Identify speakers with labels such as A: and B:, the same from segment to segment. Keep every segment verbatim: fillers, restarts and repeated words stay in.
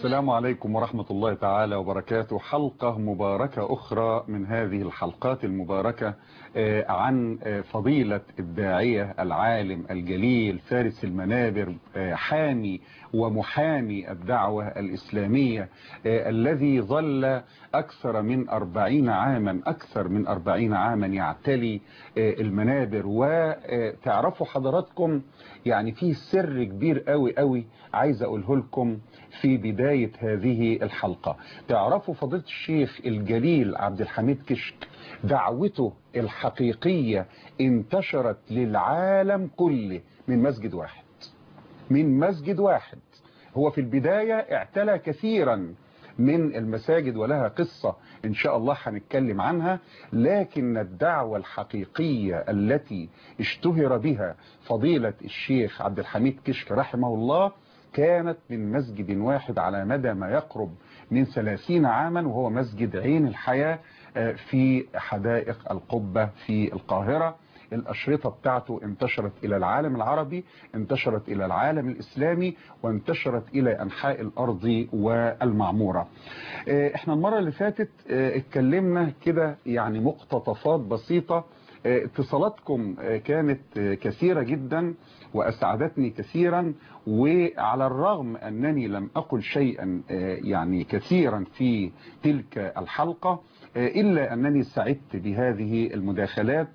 A: السلام عليكم ورحمة الله تعالى وبركاته. حلقة مباركة أخرى من هذه الحلقات المباركة عن فضيلة الداعية العالم الجليل فارس المنابر، حامي ومحامي الدعوة الإسلامية، الذي ظل أكثر من أربعين عاما أكثر من أربعين عاما يعتلي المنابر. وتعرفوا حضراتكم يعني فيه سر كبير قوي قوي عايز أقوله لكم في بداية هذه الحلقة. تعرفوا فضيلة الشيخ الجليل عبد الحميد كشك دعوته الحقيقية انتشرت للعالم كله من مسجد واحد من مسجد واحد. هو في البداية اعتلى كثيرا من المساجد ولها قصة إن شاء الله هنتكلم عنها، لكن الدعوة الحقيقية التي اشتهر بها فضيلة الشيخ عبد الحميد كشك رحمه الله كانت من مسجد واحد على مدى ما يقرب من ثلاثين عاما، وهو مسجد عين الحياة في حدائق القبة في القاهرة. الأشرطة بتاعته انتشرت إلى العالم العربي، انتشرت إلى العالم الإسلامي، وانتشرت إلى أنحاء الأرض والمعمورة. احنا المرة اللي فاتت اتكلمنا كده يعني مقتطفات بسيطة. اتصالاتكم كانت كثيرة جدا وأسعدتني كثيرا، وعلى الرغم أنني لم أقل شيئا يعني كثيرا في تلك الحلقة، إلا أنني سعدت بهذه المداخلات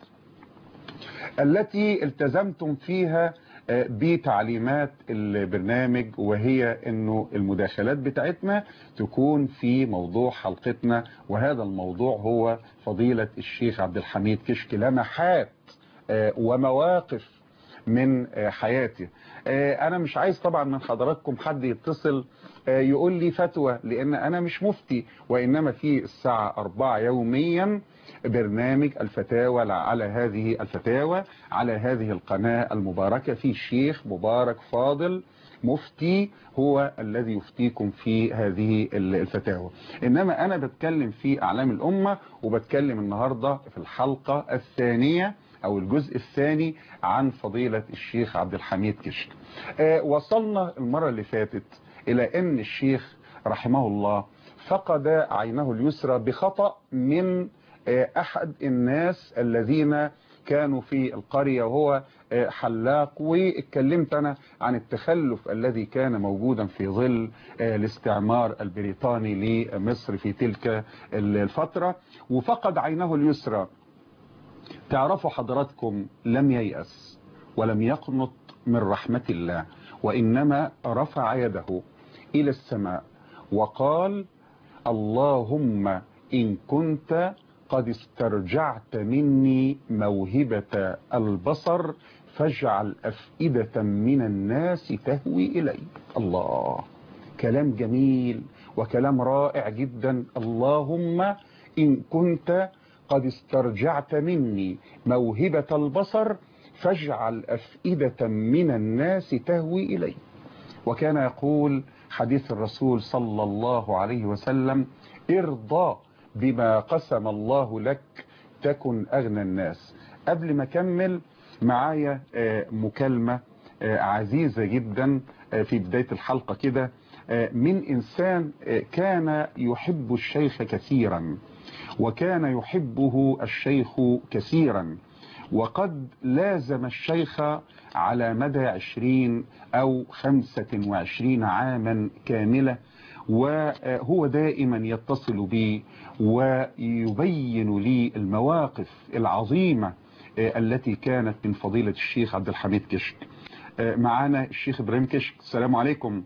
A: التي التزمتم فيها بتعليمات البرنامج، وهي انه المداخلات بتاعتنا تكون في موضوع حلقتنا، وهذا الموضوع هو فضيلة الشيخ عبد الحميد كشك، لمحات ومواقف من حياتي. انا مش عايز طبعا من حضراتكم حد يتصل يقول لي فتوى، لان انا مش مفتي، وانما في الساعة أربعة يوميا برنامج الفتاوى على هذه الفتاوى على هذه القناة المباركة، في الشيخ مبارك فاضل مفتي هو الذي يفتيكم في هذه الفتاوى. انما انا بتكلم في اعلام الامة، وبتكلم النهاردة في الحلقة الثانية او الجزء الثاني عن فضيلة الشيخ عبد الحميد كشك. آه وصلنا المرة اللي فاتت الى ان الشيخ رحمه الله فقد عينه اليسرى بخطأ من آه احد الناس الذين كانوا في القرية، وهو آه حلاق. واتكلمت انا عن التخلف الذي كان موجودا في ظل آه الاستعمار البريطاني لمصر في تلك الفترة، وفقد عينه اليسرى. تعرفوا حضراتكم لم ييأس ولم يقنط من رحمة الله، وإنما رفع يده إلى السماء وقال: اللهم إن كنت قد استرجعت مني موهبة البصر فاجعل أفئدة من الناس تهوي إلي. الله، كلام جميل وكلام رائع جدا. اللهم إن كنت قد استرجعت مني موهبة البصر فاجعل أفئدة من الناس تهوي إلي. وكان يقول حديث الرسول صلى الله عليه وسلم: ارضى بما قسم الله لك تكن أغنى الناس. قبل ما أكمل معايا مكالمة عزيزة جدا في بداية الحلقة كده من إنسان كان يحب الشيخ كثيرا، وكان يحبه الشيخ كثيرا، وقد لازم الشيخ على مدى عشرين أو خمسة وعشرين عاما كاملة، وهو دائما يتصل بي ويبين لي المواقف العظيمة التي كانت من فضيلة الشيخ عبد الحميد كشك. معانا الشيخ إبراهيم كشك. السلام عليكم.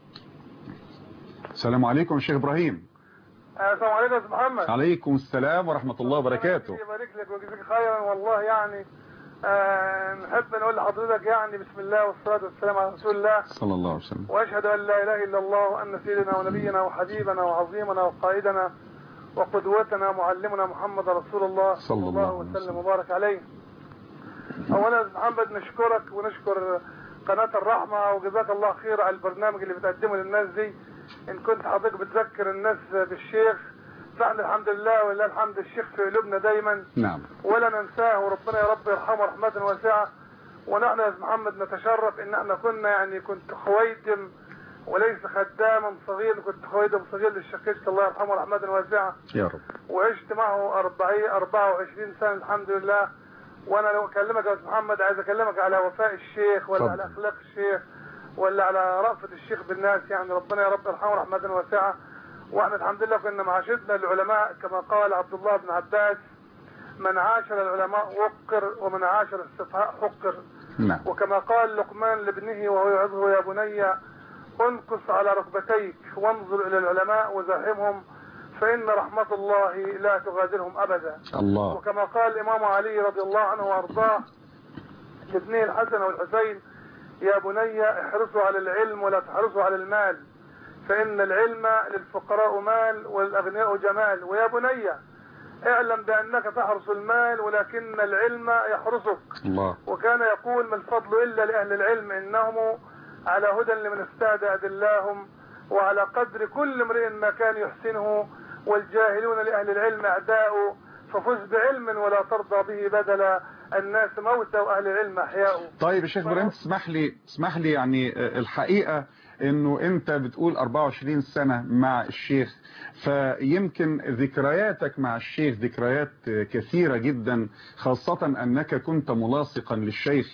A: السلام عليكم الشيخ إبراهيم.
B: السلام عليكم يا استاذ محمد.
A: عليكم السلام ورحمة الله وبركاته.
B: يبارك لك ويجزيك خيرا والله. يعني آه نحب نقول لحضرتك يعني بسم الله والصلاة والسلام على رسول الله
A: صلى الله عليه وسلم،
B: واشهد ان لا اله الا الله وان سيدنا ونبينا وحبيبنا وعظيمنا وقائدنا وقدوتنا ومعلمنا محمد رسول الله صلى الله عليه وسلم وبارك عليه. اولا يا استاذ محمد نشكرك ونشكر قناة الرحمة، وجزاك الله خير على البرنامج اللي بتقدمه للناس دي. ان كنت حضرتك بتذكر الناس بالشيخ فاحنا الحمد لله ولله الحمد الشيخ في قلوبنا دايما.
A: نعم.
B: ولا ننساه، وربنا يا رب يرحمه رحمة واسعة. ونحن يا محمد نتشرف ان احنا كنا يعني كنت خويتم وليس خداما صغير. كنت خادم صغير للشقيق الله يرحمه رحمة واسعة
A: يا رب.
B: وعشت معه أربعة وعشرين سنة الحمد لله. وانا لو اكلمك يا استاذ محمد عايز اكلمك على وفاء الشيخ ولا فضل. على اخلاق الشيخ ولا على رأفة الشيخ بالناس، يعني ربنا يا رب يرحمه رحمة واسعة. واحنا الحمد لله كنا معاشرتنا العلماء كما قال عبد الله بن عباس: من عاشر العلماء وقر ومن عاشر السفهاء حقر.
A: نعم.
B: وكما قال لقمان لابنه وهو يعظه: يا بني انقص على ركبتيك وانظر الى العلماء وزاحمهم فان رحمة الله لا تغادرهم ابدا.
A: الله.
B: وكما قال الامام علي رضي الله عنه وارضاه لابنه الحسن والحسين: يا بني احرصوا على العلم ولا تحرصوا على المال، فان العلم للفقراء مال وللاغنياء جمال. ويا بني اعلم بانك تحرص المال ولكن العلم يحرسك.
A: الله.
B: وكان يقول: ما الفضل الا لاهل العلم انهم على هدى لمن استهدى ادلاهم، وعلى قدر كل امرئ ما كان يحسنه، والجاهلون لاهل العلم اعداء، ففز بعلم ولا ترضى به بدلا، الناس موتى واهل العلم احياء.
A: طيب يا شيخ ابراهيم اسمح لي اسمح لي يعني الحقيقه انه انت بتقول أربعة وعشرين سنة مع الشيخ، فيمكن ذكرياتك مع الشيخ ذكريات كثيرة جدا، خاصة انك كنت ملاصقا للشيخ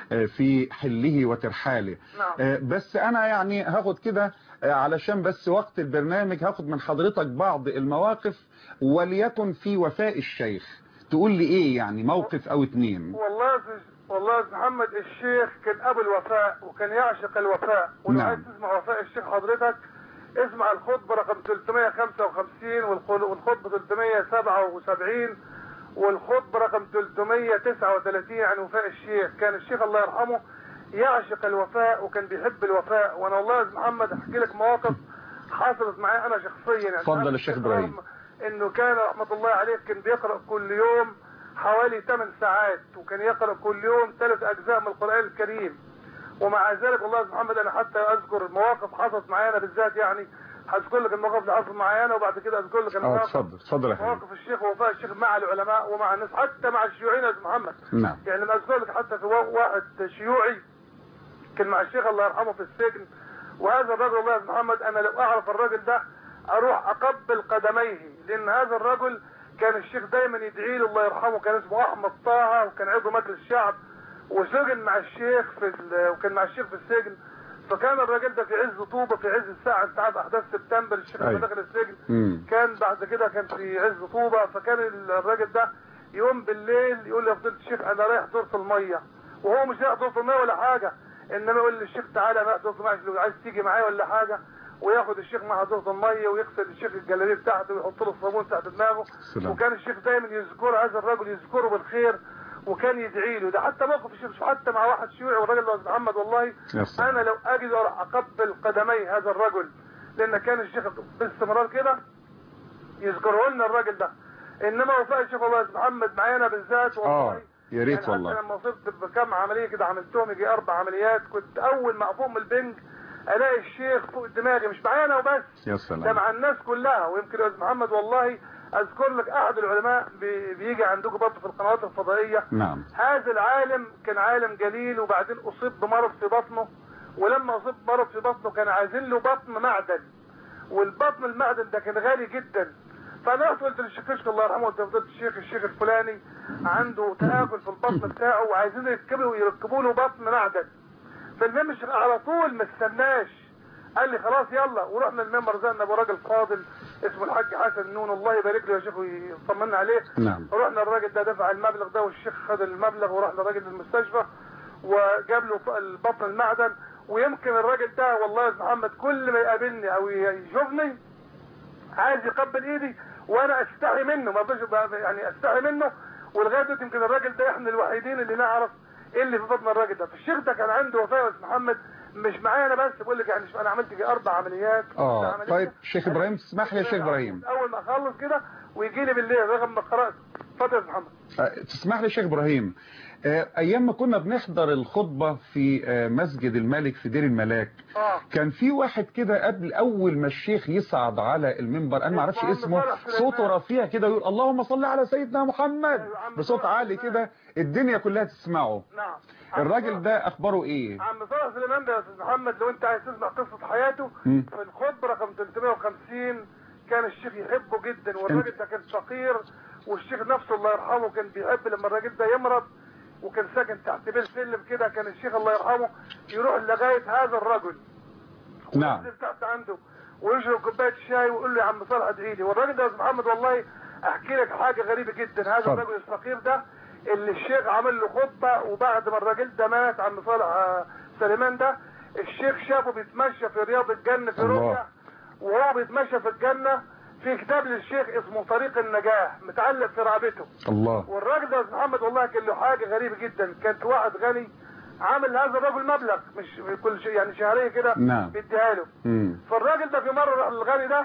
A: في حله وترحاله.
B: نعم.
A: بس انا يعني هاخد كده علشان بس وقت البرنامج هاخد من حضرتك بعض المواقف وليكن في وفاء الشيخ، تقول لي ايه يعني موقف او اتنين.
B: والله والله يا محمد الشيخ كان ابو الوفاء وكان يعشق الوفاء. ولو
A: نعم.
B: عايز تسمع وفاء الشيخ حضرتك اسمع الخطبة رقم ثلاثمائة وخمسة وخمسين والخطبة ثلاثمائة وسبعة وسبعين والخطبة رقم ثلاثمائة وتسعة وثلاثين عن وفاء الشيخ. كان الشيخ الله يرحمه يعشق الوفاء وكان بيحب الوفاء. وانا والله يا محمد احكي لك مواقف حصلت معي انا شخصيا. يعني
A: اتفضل يا شيخ ابراهيم.
B: انه كان رحمة الله عليه كان بيقرأ كل يوم حوالي ثمان ساعات، وكان يقرأ كل يوم ثلاث اجزاء من القرآن الكريم. ومع ذلك والله يا محمد انا حتى اذكر مواقف حصلت معي انا بالذات، يعني هذكر لك المواقف اللي حصلت معي انا وبعد كده اذكر لك
A: اه اتفضل اتفضل يا حبيبي.
B: مواقف الشيخ ووفاء الشيخ مع العلماء ومع الناس حتى مع الشيوعيين يا محمد.
A: نعم.
B: يعني لما اذكر لك حتى في واحد شيوعي كان مع الشيخ الله يرحمه في السجن، وهذا الرجل والله يا محمد انا لو اعرف الراجل ده اروح اقبل قدميه، لان هذا الرجل كان الشيخ دايما يدعي له الله يرحمه. كان اسمه احمد طه وكان عضو مجلس الشعب وسجن مع الشيخ في وكان مع الشيخ في السجن. فكان الراجل ده في عز طوبة في عز الساعة بتاعت احداث سبتمبر الشيخ لما دخل السجن
A: مم.
B: كان بعد كده كان في عز طوبة. فكان الراجل ده يوم بالليل يقول لي يا فضيلة الشيخ انا رايح دورة المية، وهو مش رايح دورة المية ولا حاجة، انما يقول للشيخ تعالى انا رايح دورة المية لو عايز تيجي معايا ولا حاجة، وياخد الشيخ مع دورة المية ويغسل الشيخ الجلابيه بتاعته ويحط له الصابون تحت دماغه.
A: سلام.
B: وكان الشيخ دايما يذكر هذا الرجل يذكره بالخير وكان يدعي له. ده حتى موقف الشيخ حتى مع واحد شيوعي والراجل ده محمد والله انا لو اجد اروح اقبل قدمي هذا الرجل، لان كان الشيخ باستمرار كده يذكره لنا الراجل ده. انما وفاء الشيخ والله محمد معانا بالذات والله
A: اه يا ريت
B: يعني
A: والله.
B: لما وصلت بكم عمليه كده عملتهم يجي اربع عمليات، كنت اول ما افوق من البنج الاقي الشيخ فوق دماغي، مش معانا وبس،
A: يا سلام،
B: ده مع الناس كلها. ويمكن يا استاذ محمد والله اذكر لك احد العلماء بيجي عندكم برضه في القنوات الفضائيه.
A: نعم.
B: هذا العالم كان عالم جليل وبعدين اصيب بمرض في بطنه، ولما اصيب بمرض في بطنه كان عايزين له بطن معدن، والبطن المعدن ده كان غالي جدا. فانا رحت قلت للشيخ الله يرحمه قلت له الشيخ الشيخ الفلاني عنده تآكل في البطن بتاعه وعايزين يركبوا يركبوا له بطن معدن. فالمهم الشيخ على طول ما استناش قال لي خلاص يلا، ورحنا المنبر زلنا ابو راجل فاضل اسمه الحاج حسن نون الله يبارك له يا شيخ ويطمنا عليه.
A: نعم.
B: رحنا الراجل ده دفع المبلغ ده والشيخ خد المبلغ ورحنا الراجل للمستشفى وجاب له البطن المعدن. ويمكن الراجل ده والله يا محمد كل ما يقابلني او يشوفني عايز يقبل ايدي وانا استحي منه، ما رضيش يعني استحي منه. ولغايه دلوقتي يمكن الراجل ده احنا الوحيدين اللي نعرف ايه اللي في بطن الراجل ده. فالشيخ ده كان عنده وفاء يا محمد مش معايا انا بس، بقول لك يعني انا عملت جي اربع عمليات.
A: اه طيب شيخ ابراهيم تسمح لي يا شيخ ابراهيم
B: اول ما اخلص كده ويجي لي بالليل رغم ما قرات اتفضل يا محمد.
A: تسمح لي يا شيخ ابراهيم، ايام ما كنا بنحضر الخطبة في مسجد الملك في دير الملاك،
B: آه.
A: كان في واحد كده قبل اول ما الشيخ يصعد على المنبر، انا ما اعرفش اسمه، صوته رفيع كده يقول اللهم صل على سيدنا محمد بصوت عالي كده الدنيا كلها تسمعه.
B: نعم.
A: الراجل ده اخباره ايه؟
B: عم صالح سليمان ده يا استاذ محمد، لو انت عايز تسمع قصة حياته،
A: م.
B: في الخطبة رقم ثلاثمائة وخمسين كان الشيخ يحبه جدا، والراجل ده كان فقير، والشيخ نفسه الله يرحمه كان بيحب لما الراجل ده يمرض وكان ساكن تحت بير سلم كده، كان الشيخ الله يرحمه يروح لغاية هذا الرجل.
A: نعم.
B: وينزل تحت عنده ويشرب كوباية شاي ويقول له يا عم صالح ادعي لي. والراجل ده يا استاذ محمد والله احكي لك حاجة غريبة جدا. هذا الرجل الفقير ده اللي الشيخ عمل له خطبة، وبعد ما الراجل ده مات عم صالح سليمان ده، الشيخ شافه بيتمشى في رياض الجنة في رؤيا، وهو بيتمشى في الجنة في كتاب للشيخ اسمه طريق النجاة متعلق في رقبته.
A: الله.
B: والراجل ده يا محمد والله كان له حاجة غريبة جدا، كانت واحد غني عامل هذا الرجل مبلغ مش كل شيء يعني شهرية كده
A: نعم.
B: بيديها له. فالراجل ده في مرة راح للغني ده،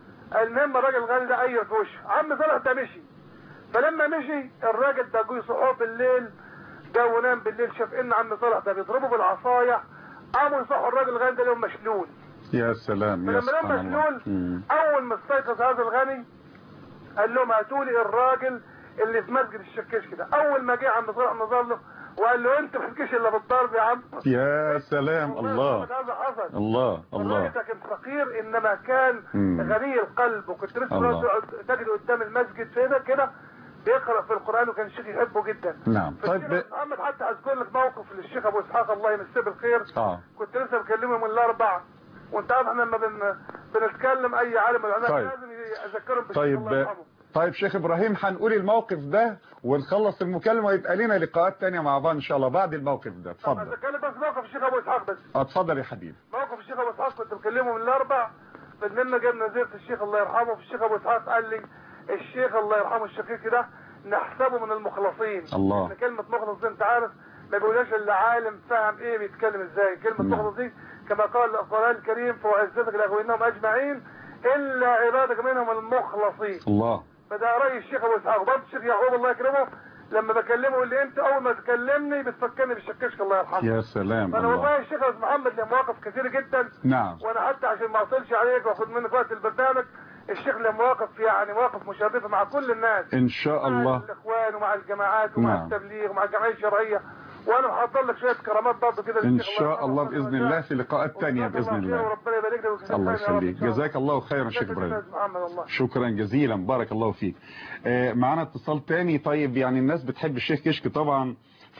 B: المهم الراجل الغني ده اير في وشه، عم صالح ده مشي. فلما مشي الراجل ده جه صحوه بالليل، جه ونام بالليل، شاف ان عم صالح ده بيضربه بالعصايه، قاموا يصحوا الراجل الغني ده اليوم مشلول.
A: يا سلام يا
B: سلام. فلما نام مشلول، اول ما استيقظ هذا الغني قال لهم هاتوا لي الراجل اللي في مسجد الشركش كده. اول ما جه عم صالح نظر له وقال له انت ما تجيش الا بالضرب يا عم.
A: يا سلام. الله.
B: هذا حصل.
A: الله الله.
B: الراجل ده كان فقير انما كان
A: مم.
B: غني القلب، وكنت لسه تجد قدام المسجد كده كده بيقرأ في القرآن، وكان الشيخ يحبه جدا.
A: نعم.
B: طيب ب... محمد حتى اذكر لك موقف للشيخ ابو اسحاق الله يمسيه بالخير.
A: اه
B: كنت لسه بكلمه من الاربع، وانت عارف احنا لما بن... بنتكلم اي عالم من العلماء
A: طيب.
B: لازم اذكرهم بالشيخ
A: طيب.
B: الله يرحمه.
A: طيب شيخ ابراهيم هنقول الموقف ده ونخلص المكالمه ويبقى لنا لقاءات ثانيه مع بعض ان شاء الله بعد الموقف ده. اتفضل.
B: اتكلم بس موقف الشيخ ابو اسحاق بس.
A: اتفضل يا حبيبي.
B: موقف الشيخ ابو اسحاق كنت بكلمه من الاربع، فالمهم جبنا زياره الشيخ الله يرحمه، في الشيخ ابو اسحاق قال لي الشيخ الله يرحمه الشقيق ده نحسبه من المخلصين.
A: الله.
B: ان كلمه مخلص دي انت عارف ما بيقولهاش الا عالم فاهم ايه بيتكلم ازاي. كلمه مخلص دي كما قال القرآن الكريم فوعزتك لاغوينهم اجمعين الا عبادك منهم المخلصين.
A: الله.
B: فده راي الشيخ ابو اسحاق. برضه الشيخ يعقوب الله يكرمه لما بكلمه اللي انت اول ما تكلمني بتفكرني بالشكشك الله يرحمه.
A: يا سلام.
B: انا والله الشيخ ابو محمد له مواقف كثيره جدا.
A: نعم.
B: وانا حتى عشان ما اطولش عليك واخد منك وقت البرنامج، الشيخ له مواقف يعني مواقف مشرفه مع كل الناس
A: ان شاء الله،
B: مع الاخوان ومع الجماعات ومع
A: نعم.
B: التبليغ ومع الجمعيه الشرعيه. وانا محضر لك شويه كرامات برضه كده
A: ان شاء الله باذن الله في لقاءات ثانيه باذن الله.
B: وربنا يبارك لك.
A: الله يخليك. جزاك الله خيرا شيخ ابراهيم. شكرا جزيلا بارك الله فيك. آه معنا اتصال ثاني. طيب يعني الناس بتحب الشيخ كشك طبعا،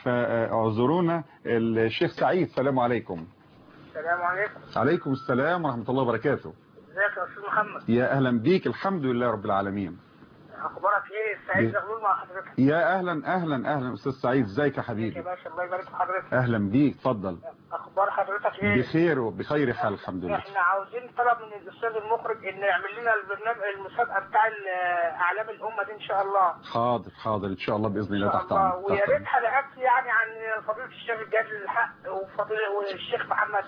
A: فاعذرونا. الشيخ سعيد السلام عليكم.
B: السلام عليكم.
A: عليكم السلام ورحمه الله وبركاته.
B: ازيك يا استاذ محمد؟
A: يا اهلا بيك. الحمد لله رب العالمين.
B: اخبارك ايه؟ سعيد زغلول مع حضرتك.
A: يا اهلا اهلا اهلا استاذ سعيد. ازيك يا حبيبي؟
B: يا باشا الله يبارك في حضرتك.
A: اهلا بيك. اتفضل.
B: اخبار حضرتك ايه؟
A: بخير وبخير حال الحمد لله.
B: احنا عاوزين طلب من الاستاذ المخرج ان يعمل لنا البرنامج المسابقه بتاع اعلام الامه دي ان شاء الله.
A: حاضر حاضر ان شاء الله باذن الله. تحت امرك.
B: ويا ريت حلقات يعني عن فضيله الشيخ الجاد الحق وفضيله والشيخ محمد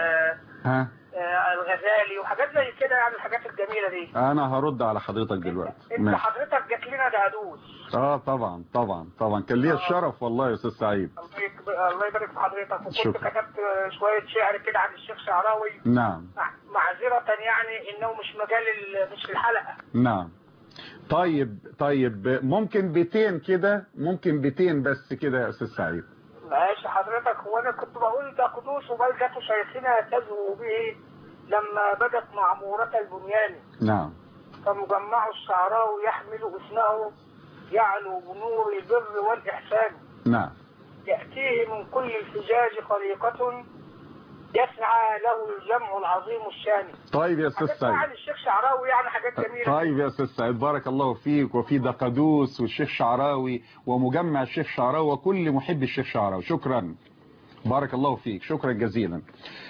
A: ها
B: الغزالي وحاجات زي كده، يعني الحاجات الجميله دي.
A: انا هرد على حضرتك دلوقتي.
B: انت ماشي. حضرتك جات لنا دهدوس.
A: اه طبعا طبعا طبعا كان ليا الشرف والله يا استاذ سعيد.
B: الله يبارك في حضرتك. وكنت كتبت شويه شعر كده عن الشيخ شعراوي.
A: نعم.
B: معذره يعني انه مش مجال مش الحلقه.
A: نعم. طيب طيب ممكن بيتين كده، ممكن بيتين بس كده يا استاذ سعيد.
B: ماشي حضرتك. هو انا كنت بقول ده قدوس وبلدة شيخنا تزهو به لما بدت معمورة البنيان.
A: نعم.
B: فمجمع الشعراوي يحمل اسمه يعلو بنور البر والإحسان.
A: نعم.
B: يأتيه من كل الفجاج خليقة يسعى له الجمع العظيم الشاني.
A: طيب يا استاذ سعيد.
B: حاجات الشيخ شعراوي يعني حاجات جميلة.
A: طيب يا استاذ سعيد بارك الله فيك. وفي دقدوس والشيخ شعراوي ومجمع الشيخ شعراوي وكل محب الشيخ شعراوي. شكرا بارك الله فيك. شكرا جزيلا.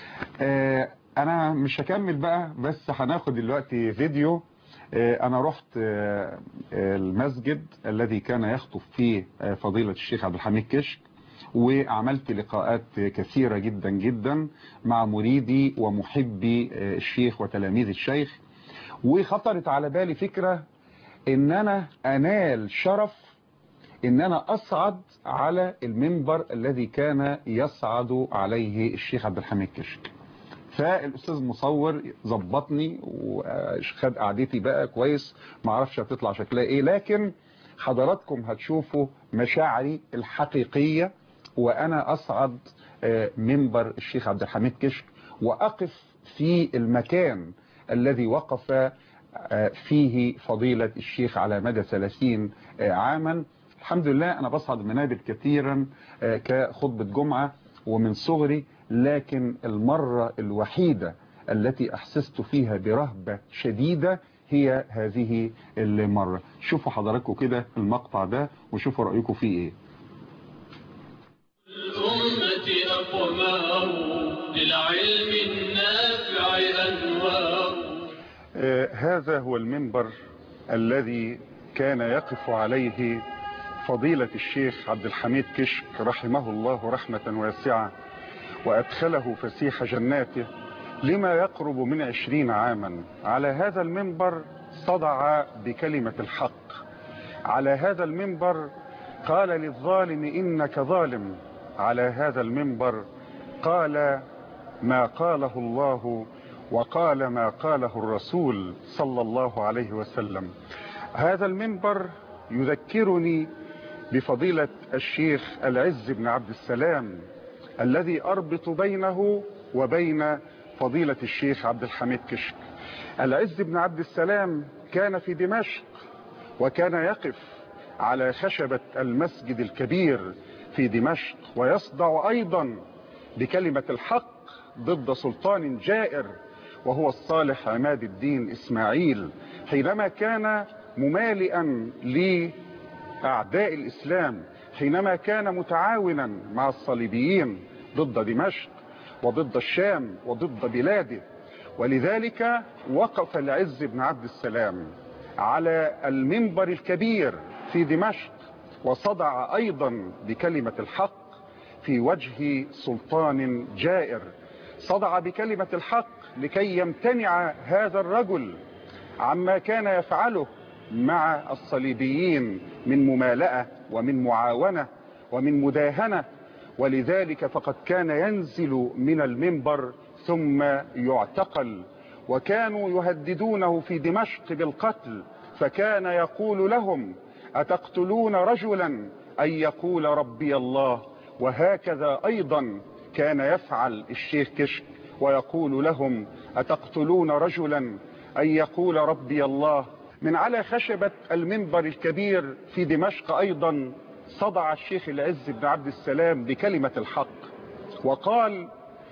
A: آه انا مش هكمل بقى، بس هناخد دلوقتي فيديو. آه انا رحت آه المسجد الذي كان يخطب فيه آه فضيلة الشيخ عبد الحميد كشك، وعملت لقاءات كثيرة جدا جدا مع مريدي ومحبي الشيخ وتلاميذ الشيخ. وخطرت على بالي فكرة ان انا انال شرف ان انا اصعد على المنبر الذي كان يصعد عليه الشيخ عبد الحميد كشك. فالاستاذ مصور ظبطني وخد قعدتي بقى كويس، ما اعرفش هتطلع شكلها ايه، لكن حضراتكم هتشوفوا مشاعري الحقيقية وانا اصعد منبر الشيخ عبد الحميد كشك واقف في المكان الذي وقف فيه فضيلة الشيخ على مدى ثلاثين عاما. الحمد لله أنا بصعد منابر كثيرا كخطبة جمعة ومن صغري، لكن المرة الوحيدة التي أحسست فيها برهبة شديدة هي هذه المرة. شوفوا حضراتكم كده المقطع ده وشوفوا رأيكم فيه إيه.
C: الأمة أقمار للعلم النافع أنوار.
A: آه هذا هو المنبر الذي كان يقف عليه فضيلة الشيخ عبد الحميد كشك رحمه الله رحمة واسعة وأدخله فسيح جناته لما يقرب من عشرين عاما. على هذا المنبر صدع بكلمة الحق، على هذا المنبر قال للظالم إنك ظالم، على هذا المنبر قال ما قاله الله وقال ما قاله الرسول صلى الله عليه وسلم. هذا المنبر يذكرني بفضيلة الشيخ العز بن عبد السلام الذي أربط بينه وبين فضيلة الشيخ عبد الحميد كشك. العز بن عبد السلام كان في دمشق وكان يقف على خشبة المسجد الكبير في دمشق ويصدع أيضا بكلمة الحق ضد سلطان جائر وهو الصالح عماد الدين إسماعيل، حينما كان ممالئا لأعداء الإسلام، حينما كان متعاونا مع الصليبيين ضد دمشق وضد الشام وضد بلاده. ولذلك وقف العز بن عبد السلام على المنبر الكبير في دمشق وصدع أيضا بكلمة الحق في وجه سلطان جائر. صدع بكلمة الحق لكي يمتنع هذا الرجل عما كان يفعله مع الصليبيين من ممالأة ومن معاونة ومن مداهنة. ولذلك فقد كان ينزل من المنبر ثم يعتقل، وكانوا يهددونه في دمشق بالقتل، فكان يقول لهم أتقتلون رجلا أن يقول ربي الله. وهكذا أيضا كان يفعل الشيخ كشك ويقول لهم أتقتلون رجلا أن يقول ربي الله. من على خشبة المنبر الكبير في دمشق أيضا صدع الشيخ العز بن عبد السلام بكلمة الحق وقال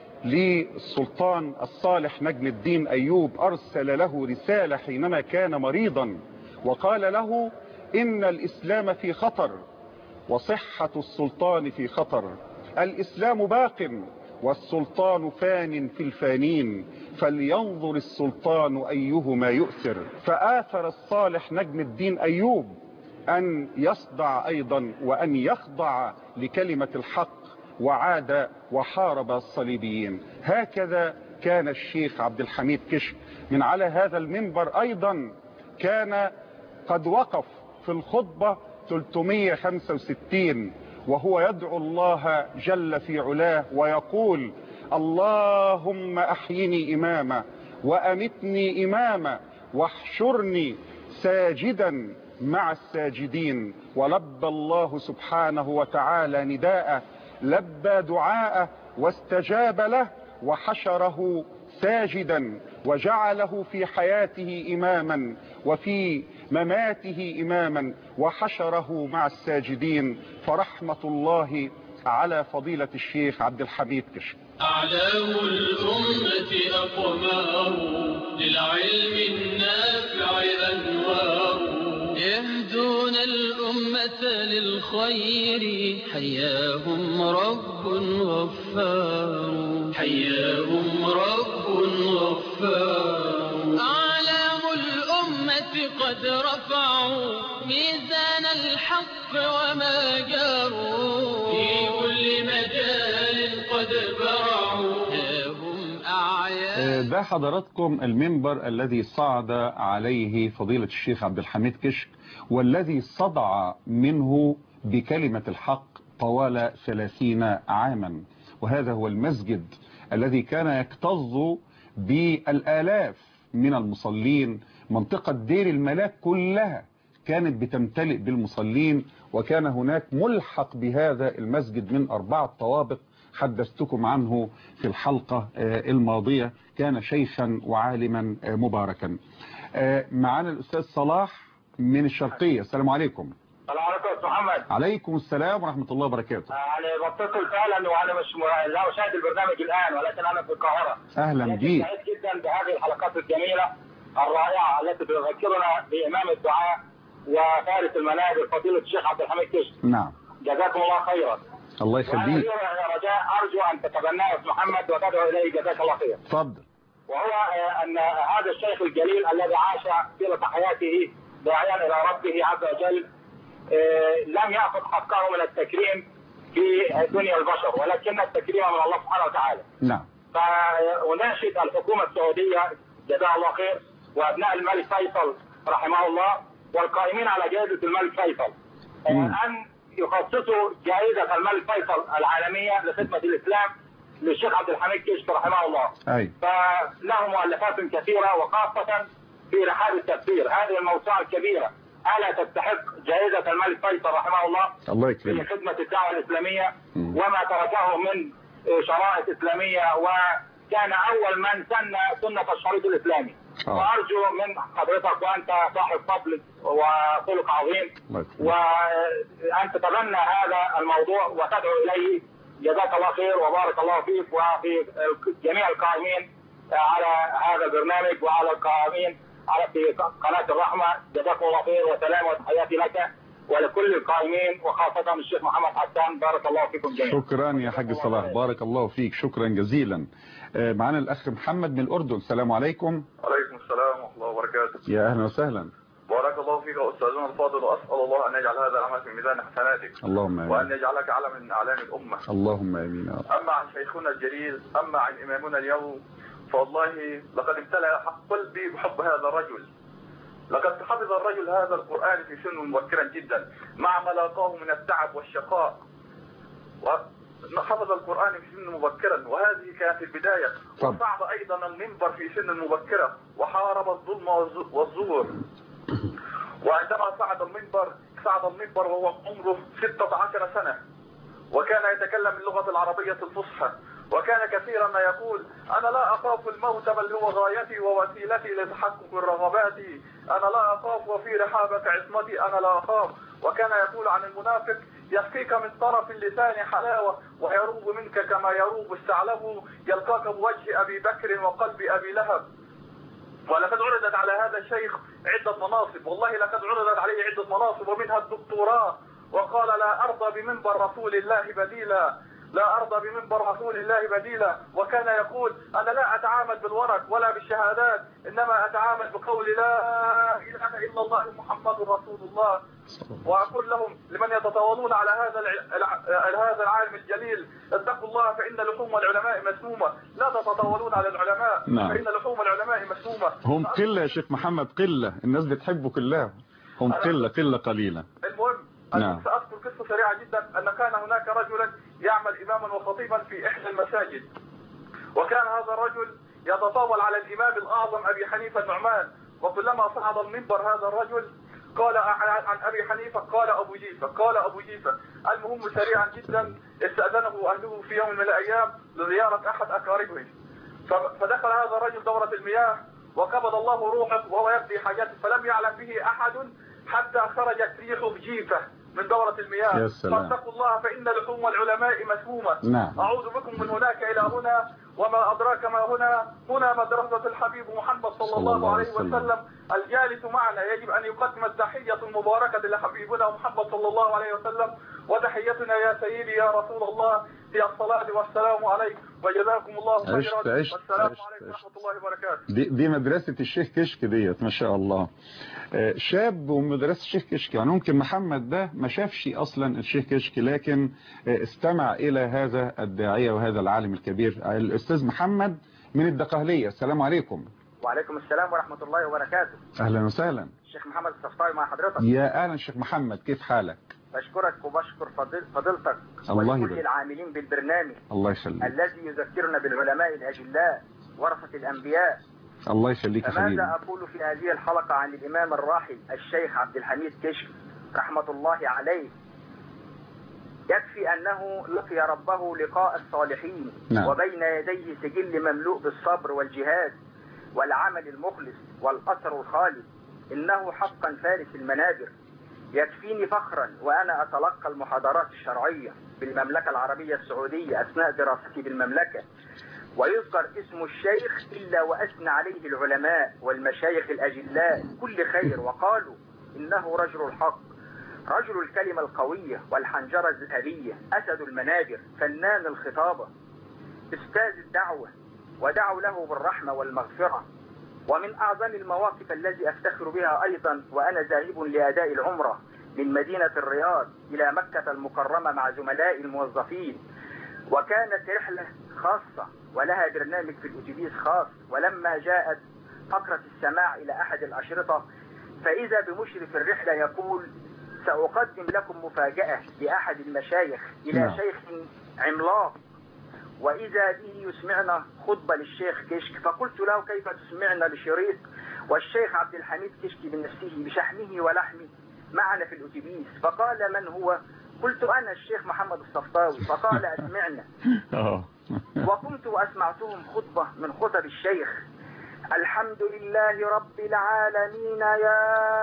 A: للسلطان الصالح نجم الدين أيوب، أرسل له رسالة حينما كان مريضا وقال له إن الإسلام في خطر وصحة السلطان في خطر، الإسلام باق والسلطان فان في الفانين، فلينظر السلطان أيهما يؤثر. فآثر الصالح نجم الدين أيوب أن يصدع أيضا وأن يخضع لكلمة الحق وعاد وحارب الصليبيين. هكذا كان الشيخ عبد الحميد كشك. من على هذا المنبر أيضا كان قد وقف في الخطبة ثلاثمائة وخمسة وستين وهو يدعو الله جل في علاه ويقول اللهم أحيني إماما وأمتني إماما واحشرني ساجدا مع الساجدين. ولبى الله سبحانه وتعالى نداءه، لبى دعاءه واستجاب له وحشره ساجدا وجعله في حياته إماما وفي مماته إماما وحشره مع الساجدين. فرحمة الله على فضيلة الشيخ عبد الحميد كشك.
C: أعلام الأمة أقمار للعلم النافع أنوار، يهدون الأمة للخير حياهم رب غفار، حياهم رب غفار. أعلام الأمة قد رفعوا ميزان الحق وما جاروا، في كل مجال قد برعوا هم أعيان.
A: ده حضراتكم المنبر الذي صعد عليه فضيلة الشيخ عبد الحميد كشك والذي صدع منه بكلمة الحق طوال ثلاثين عاما، وهذا هو المسجد الذي كان يكتظ بالآلاف من المصلين. منطقة دير الملاك كلها كانت بتمتلئ بالمصلين، وكان هناك ملحق بهذا المسجد من أربعة طوابق حدثتكم عنه في الحلقة الماضية. كان شيخا وعالما مباركا. معنا الأستاذ صلاح من الشرقية. السلام عليكم.
D: السلام عليكم أستاذ محمد.
A: عليكم السلام ورحمة الله وبركاته.
D: أنا بتصل فعلا وأنا مش لا أشاهد البرنامج الآن، ولكن أنا في القاهرة.
A: أهلا بيك.
D: سعيد جدا بهذه الحلقات الجميلة الرائعة التي تذكرنا بإمام الدعاء وفارس المنابر فضيلة الشيخ عبد الحميد كشك.
A: نعم.
D: جزاكم الله خيرا.
A: الله يخليك.
D: وأنا رجاء أرجو أن تتبناه أستاذ محمد وتدعو إليه جزاك الله خير.
A: تفضل.
D: وهو أن هذا الشيخ الجليل الذي عاش طيلة حياته داعيا إلى ربه عز وجل لم يأخذ حقه من التكريم في دنيا البشر، ولكن التكريم من الله سبحانه وتعالى.
A: نعم.
D: فأناشد الحكومة السعودية جزاها الله خير وأبناء الملك فيصل رحمه الله والقائمين على جائزة الملك فيصل أن يخصصوا جائزة الملك فيصل العالمية لخدمة الإسلام للشيخ عبد الحميد كشك رحمه الله.
A: أي.
D: فله مؤلفات كثيرة وخاصة في رحاب التفسير. هذه الموسوعة الكبيرة ألا تستحق جائزة الملك فيصل رحمه الله
A: الله يكرمك
D: في خدمة الدعوة الإسلامية وما تركه من شرائط إسلامية، وكان أول من سن سنة الشريط الإسلامي. آه. وأرجو من حضرتك وأنت صاحب فضل وخلق عظيم وأن تتبنى هذا الموضوع وتدعو إليه. جزاك الله خير وبارك الله فيك وفي جميع القائمين على هذا البرنامج وعلى القائمين على في قناة الرحمة. جزاكم الله خير وسلام وتحياتي لك ولكل القائمين وخاصة الشيخ محمد حسان. بارك الله فيكم جميعا.
A: شكرا يا حاج صلاح، بارك الله فيك، شكرا جزيلا. معنا الأخ محمد من الأردن. السلام عليكم.
E: عليكم السلام ورحمة الله وبركاته.
A: يا أهلا وسهلا.
E: بارك الله فيك أستاذنا الفاضل، وأسأل الله أن يجعل هذا العمل في ميزان حسناتك.
A: اللهم آمين.
E: وأن يجعلك علم من أعلام الأمة.
A: اللهم آمين.
E: أما عن شيخنا الجليل، أما عن إمامنا اليوم، فوالله لقد امتلأ قلبي بحب هذا الرجل. لقد حفظ الرجل هذا القرآن في سن مبكرا جدا مع ما لاقاه من التعب والشقاء، وحفظ القرآن في سن مبكرا، وهذه كانت البداية. وصعد أيضا المنبر في سن مبكرة وحارب الظلم والزور. وعندما صعد المنبر صعد المنبر وهو عمره ستة عشر سنة، وكان يتكلم اللغة العربية الفصحى، وكان كثيرا ما يقول: أنا لا أخاف الموت بل هو غايتي ووسيلتي لتحقق الرغبات، أنا لا أخاف وفي رحابك عصمتي أنا لا أخاف. وكان يقول عن المنافق: يسقيك من طرف اللسان حلاوة ويروب منك كما يروب الثعلب، يلقاك بوجه أبي بكر وقلب أبي لهب. ولقد عرضت على هذا الشيخ عدة مناصب، والله لقد عرضت عليه عدة مناصب ومنها الدكتوراه، وقال: لا أرضى بمنبر رسول الله بديلا، لا أرضى بمنبر رسول الله بديلا. وكان يقول: أنا لا أتعامل بالورق ولا بالشهادات، إنما أتعامل بقول لا إله إلا الله محمد رسول الله. وأقول لهم لمن يتطاولون على هذا هذا العالم الجليل: اتقوا الله فإن لحوم العلماء مسمومة. لا تتطاولون على العلماء. نعم. فإن لحوم العلماء مسمومة.
A: هم قلة يا شيخ محمد، قلة، الناس بتحبه كلها، هم قلة قلة قليلة.
E: المهم
A: نعم.
E: سأذكر قصة سريعة جدا. أن كان هناك رجلا يعمل إماما وخطيبا في إحدى المساجد، وكان هذا الرجل يتطاول على الإمام الأعظم أبي حنيفة النعمان، وكلما صعد المنبر هذا الرجل قال عن أبي حنيفة قال أبو جيفة قال أبو جيفة. المهم سريعا جدا استأذنه أهله في يوم من الأيام لزيارة أحد أقاربه، فدخل هذا الرجل دورة المياه وقبض الله روحه وهو يقضي حاجاته، فلم يعلم به أحد حتى خرجت ريح جيفة من دورة المياه. فاتقوا الله فإن لحوم العلماء مسمومة.
A: نعم.
E: أعوذ بكم من هناك إلى هنا، وما أدراك ما هنا، هنا مدرسة الحبيب محمد صلى الله عليه وسلم. الجالس معنا يجب أن يقدم التحية المباركة لحبيبنا محمد صلى الله عليه وسلم، وتحيتنا يا سيدي يا رسول الله هي الصلاة والسلام عليك، وجزاكم الله خيرا، والسلام عليكم ورحمة الله وبركاته.
A: دي, دي مدرسة الشيخ كشك ديت ما شاء الله. شاب ومدرسة الشيخ كشك، يعني ممكن محمد ده ما شافش أصلا الشيخ كشك، لكن استمع إلى هذا الداعية وهذا العالم الكبير الأستاذ محمد من الدقهلية. السلام عليكم.
F: وعليكم السلام ورحمة الله وبركاته.
A: أهلا وسهلا.
F: الشيخ محمد الصفطاوي مع حضرتك.
A: يا أهلا الشيخ محمد، كيف حالك؟
F: بشكرك وبشكر فضيل فضيلتك
A: وكل
F: العاملين بالبرنامج
A: الله يخليك
F: الذي يذكرنا بالعلماء الأجلاء ورثة الأنبياء.
A: الله يخليك يا حبيبي.
F: فماذا أقول في هذه الحلقة عن الإمام الراحل الشيخ عبد الحميد كشك رحمة الله عليه؟ يكفي أنه لقي ربه لقاء الصالحين. نعم. وبين يديه سجل مملوء بالصبر والجهاد والعمل المخلص والأثر الخالد. إنه حقا فارس المنابر. يكفيني فخرا وأنا أتلقى المحاضرات الشرعية بالمملكة العربية السعودية أثناء دراستي بالمملكة، ويذكر اسم الشيخ إلا وأثنى عليه العلماء والمشايخ الأجلاء كل خير، وقالوا إنه رجل الحق، رجل الكلمة القوية والحنجرة الذهبية، أسد المنابر، فنان الخطابة، أستاذ الدعوة، ودعوا له بالرحمة والمغفرة. ومن أعظم المواقف التي أفتخر بها أيضا وأنا ذاهب لأداء العمرة من مدينة الرياض إلى مكة المكرمة مع زملائي الموظفين، وكانت رحلة خاصة ولها برنامج في الأتوبيس خاص. ولما جاءت فقرة السماع إلى أحد الأشرطة فإذا بمشرف الرحلة يقول: سأقدم لكم مفاجأة لأحد المشايخ إلى نعم. شيخ عملاق، وإذا به يسمعنا خطبة للشيخ كشك. فقلت له: كيف تسمعنا لشريط والشيخ عبد الحميد كشك بنفسه بشحمه ولحمه معنا في الأتوبيس؟ فقال: من هو؟ قلت: أنا الشيخ محمد الصفطاوي. فقال: أسمعنا. وقمت وأسمعتهم خطبة من خطب الشيخ: الحمد لله رب العالمين يا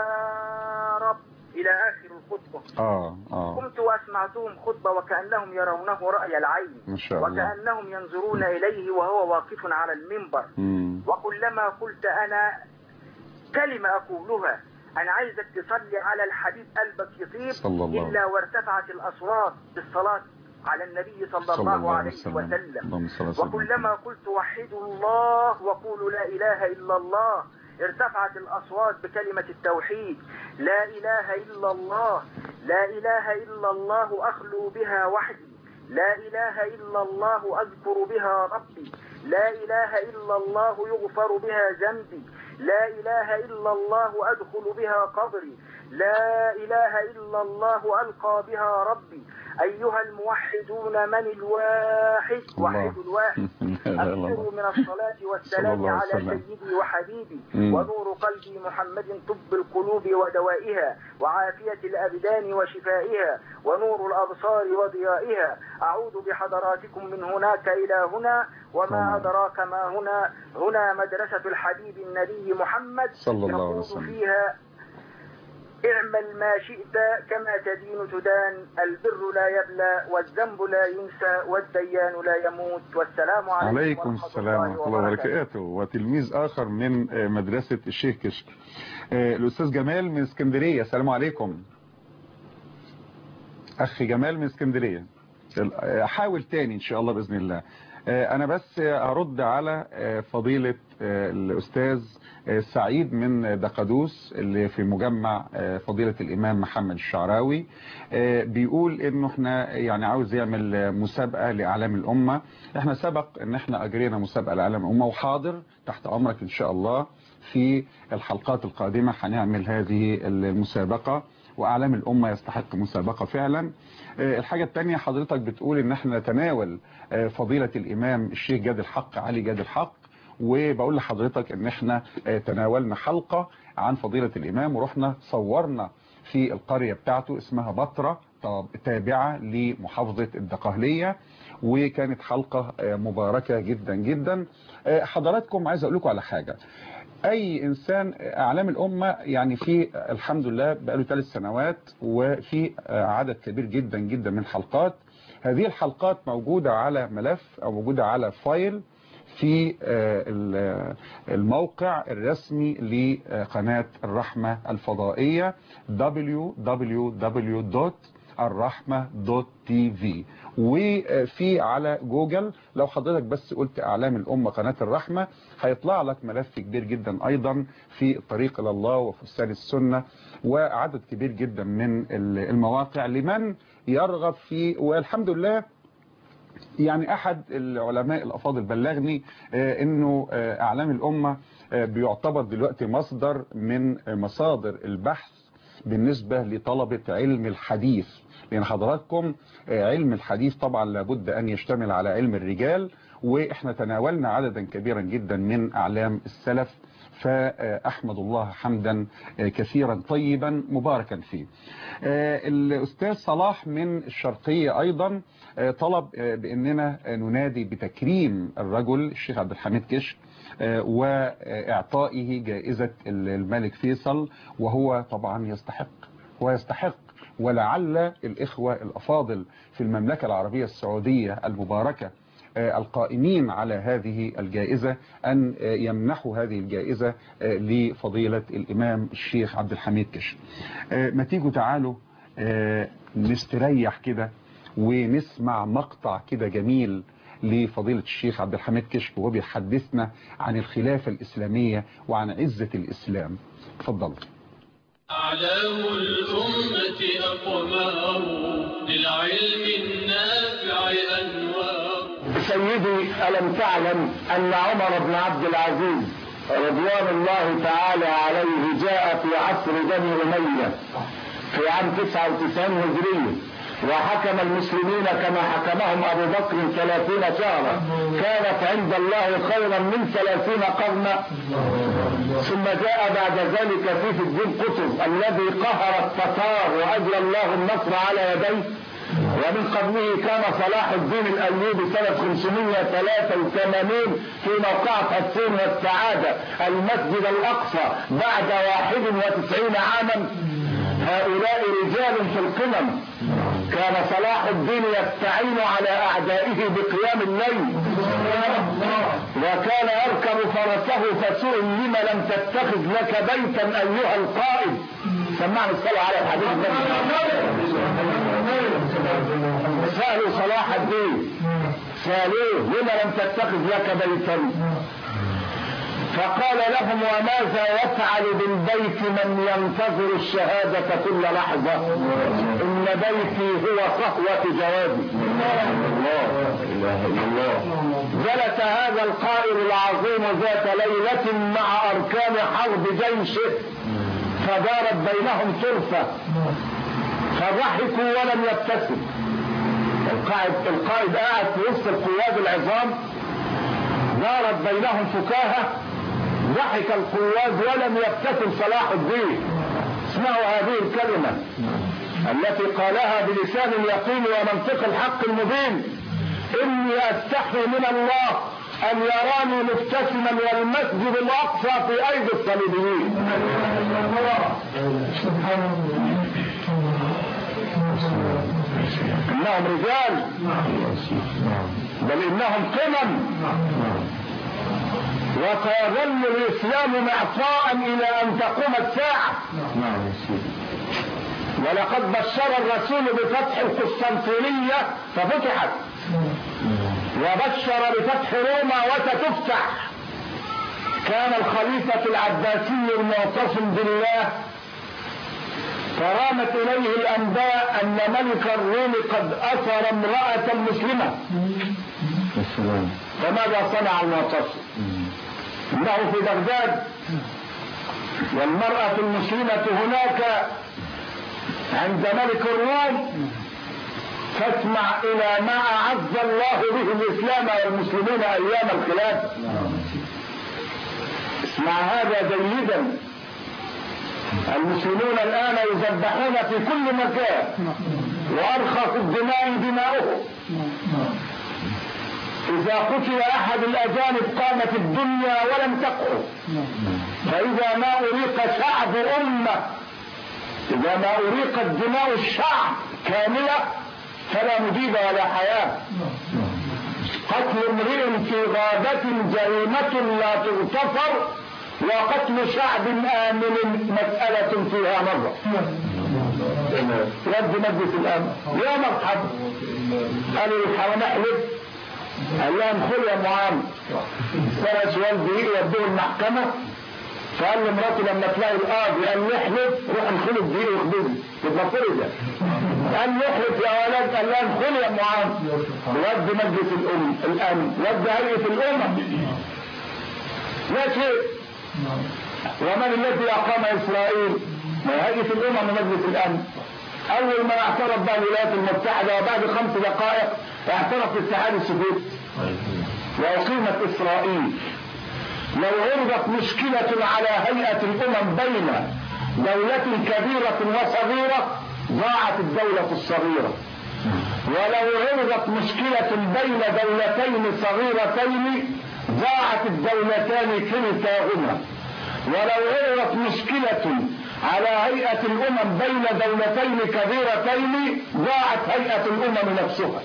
F: رب، إلى آخر الخطبة.
A: آه آه.
F: قمت وأسمعتهم خطبة وكأنهم يرونه رأي العين،
A: ما شاء الله.
F: وكأنهم ينظرون إليه وهو واقف على المنبر. مم. وكلما قلت أنا كلمة أقولها: أنا عايزك تصلي على الحبيب قلبك يطيب، إلا وارتفعت الأصوات بالصلاة على النبي صلى, صلى الله, الله عليه وسلم, وسلم. وكلما قلت وحدوا الله وقولوا لا إله إلا الله ارتفعت الأصوات بكلمة التوحيد: لا إله إلا الله، لا إله إلا الله أخلو بها وحدي، لا إله إلا الله أذكر بها ربي، لا إله إلا الله يغفر بها ذنبي، لا إله إلا الله أدخل بها قبري، لا إله إلا الله ألقى بها ربي. أيها الموحدون من الواحد؟ وحد الواحد. أكثروا من الصلاة والسلام على سيدي وحبيبي ونور قلبي محمد، طب القلوب ودوائها وعافية الأبدان وشفائها ونور الأبصار وضيائها. أعود بحضراتكم من هناك إلى هنا، وما أدراك ما هنا؟ هنا مدرسة الحبيب النبي محمد
A: صلى الله عليه وسلم.
F: فيها: اعمل ما شئت كما تدين تدان، البر لا يبلى والذنب لا ينسى والديان لا يموت. والسلام عليكم,
A: عليكم السلام ورحمة الله وبركاته. وتلميذ آخر من مدرسة الشيخ كشك الأستاذ جمال من اسكندرية. السلام عليكم أخي جمال من اسكندرية. حاول تاني إن شاء الله بإذن الله. أنا بس أرد على فضيلة الأستاذ سعيد من دقدوس اللي في مجمع فضيلة الإمام محمد الشعراوي، بيقول إنه إحنا يعني عاوز يعمل مسابقة لأعلام الأمة. إحنا سبق إن إحنا أجرينا مسابقة لأعلام الأمة، وحاضر تحت أمرك إن شاء الله في الحلقات القادمة هنعمل هذه المسابقة، وأعلام الأمة يستحق مسابقة فعلا. الحاجة الثانية حضرتك بتقول إن احنا نتناول فضيلة الإمام الشيخ جاد الحق علي جاد الحق، وبقول لحضرتك إن احنا تناولنا حلقة عن فضيلة الإمام ورحنا صورنا في القرية بتاعته اسمها بطرة تابعة لمحافظة الدقهلية، وكانت حلقة مباركة جدا جدا. حضراتكم عايز أقول لكم على حاجة: اي انسان اعلام الامه يعني في الحمد لله بقاله ثلاث سنوات وفي عدد كبير جدا جدا من الحلقات. هذه الحلقات موجوده على ملف او موجوده على فايل في الموقع الرسمي لقناه الرحمه الفضائيه دبليو دبليو دبليو دوت الرحمة دوت تي في، وفي على جوجل لو حضرتك بس قلت اعلام الامه قناه الرحمه هيطلع لك ملف كبير جدا ايضا في الطريق الى الله وفستان السنه، وعدد كبير جدا من المواقع لمن يرغب في. والحمد لله يعني احد العلماء الافاضل بلغني انه اعلام الامه بيعتبر دلوقتي مصدر من مصادر البحث بالنسبة لطلبة علم الحديث، لأن حضراتكم علم الحديث طبعا لابد أن يشتمل على علم الرجال، وإحنا تناولنا عددا كبيرا جدا من أعلام السلف، فأحمد الله حمدا كثيرا طيبا مباركا فيه. الأستاذ صلاح من الشرقية أيضا طلب بأننا ننادي بتكريم الرجل الشيخ عبد الحميد كشك وإعطائه جائزة الملك فيصل، وهو طبعا يستحق ويستحق ولعل الإخوة الأفاضل في المملكة العربية السعودية المباركة القائمين على هذه الجائزة أن يمنحوا هذه الجائزة لفضيلة الإمام الشيخ عبد الحميد كشك. ما تيجوا تعالوا نستريح كده ونسمع مقطع كده جميل لفضيلة الشيخ عبد الحميد كشك وهو بيحدثنا عن الخلافة الإسلامية وعن عزة الإسلام. تفضلوا.
C: أعلام الأمة أقمار للعلم النافع أنوار.
G: سيدي، ألم تعلم أن عمر بن عبد العزيز رضوان الله تعالى عليه جاء في عصر بني أمية في عام تسعة وتسعين هجرية وحكم المسلمين كما حكمهم أبو بكر ثلاثين شهرا، كانت عند الله خيرا من ثلاثين قرنا. ثم جاء بعد ذلك سيف الدين قطز الذي قهر التتار وأجرى الله النصر على يديه، ومن قبله كان صلاح الدين الأيوبي سنة خمسمائة وثلاثة وثمانين في موقعة حسين والسعادة المسجد الأقصى بعد واحد وتسعين عاما. هؤلاء رجال في القمم. كان صلاح الدين يستعين على أعدائه بقيام الليل، وكان يركب فرسه فسئل لما لم تتخذ لك بيتا أيها القائد. سمعنا الصلاة على الحديث النبوي. سألوا صلاح الدين، سألوه لما لم تتخذ لك بيتا؟ فقال لهم وماذا يفعل بالبيت من ينتظر الشهادة كل لحظة؟ إن بيتي هو صهوة جوابي. الله إله إلا الله. جلس هذا القائد العظيم ذات ليلة مع أركان حرب جيشه فدارت بينهم طرفة فضحكوا ولم يبتسم. القائد القائد قاعد في وسط القواد العظام، دارت بينهم فكاهة، ضحك القواد ولم يبتسم صلاح الدين. اسمعوا هذه الكلمة التي قالها بلسان اليقين ومنطق الحق المبين: إني أستحي من الله أن يراني مبتسما والمسجد الأقصى في أيدي الصليبيين. إنهم رجال، بل إنهم قمم، وسيظل الإسلام معطاء إلى أن تقوم الساعة. ولقد بشر الرسول بفتح القسطنطينية ففتحت، وبشر بفتح روما وستفتح. كان الخليفة العباسي المعتصم بالله فرامت إليه الأنباء أن ملك الروم قد أسر امرأة مسلمة. فماذا صنع المعتصم؟ إنه في بغداد والمرأة المسلمة هناك عند ملك الروم، فاسمع إلى ما أعز الله به الإسلام والمسلمين أيام الخلافة. اسمع هذا جيدا. المسلمون الآن يذبحون في كل مكان، وأرخص الدماء دماؤهم. إذا قتل أحد الأجانب قامت الدنيا ولم تقعد. فإذا ما أريق شعب أمة، إذا ما أريقت دماء الشعب كاملة فلا مجيب ولا حياة. قتل امرئ في غابة جريمة لا تغتفر، وقتل شعب آمن مسألة فيها مرة. رد مجلس الأمن يا مرحبا، قالوا الحرام احلف، قال لها ادخل يا معاذ. سرى سؤال دقيق يودوه المحكمة، فقال لمراته لما تلاقي القاضي قال له احلف روح ادخل الدقيق واخبزني تبقى فرجة. قال له احلف يا ولد، قال لها ادخل يا معاذ. ود مجلس الأم الأمن، ود هيئة الأمم، لا شيء. ومن الذي أقام إسرائيل؟ ما هيئة الأمم ومجلس الأمن أول ما اعترف بها الولايات المتحدة وبعد خمس دقائق اعترف الاتحاد السوفيتي وأقيمت إسرائيل. لو عرضت مشكلة على هيئة الأمم بين دولة كبيرة وصغيرة ضاعت الدولة الصغيرة، ولو عرضت مشكلة بين دولتين صغيرتين ضاعت الدولتان كلتاهما، ولو عرضت مشكلة على هيئة الأمم بين دولتين كبيرتين ضاعت هيئة الأمم نفسها.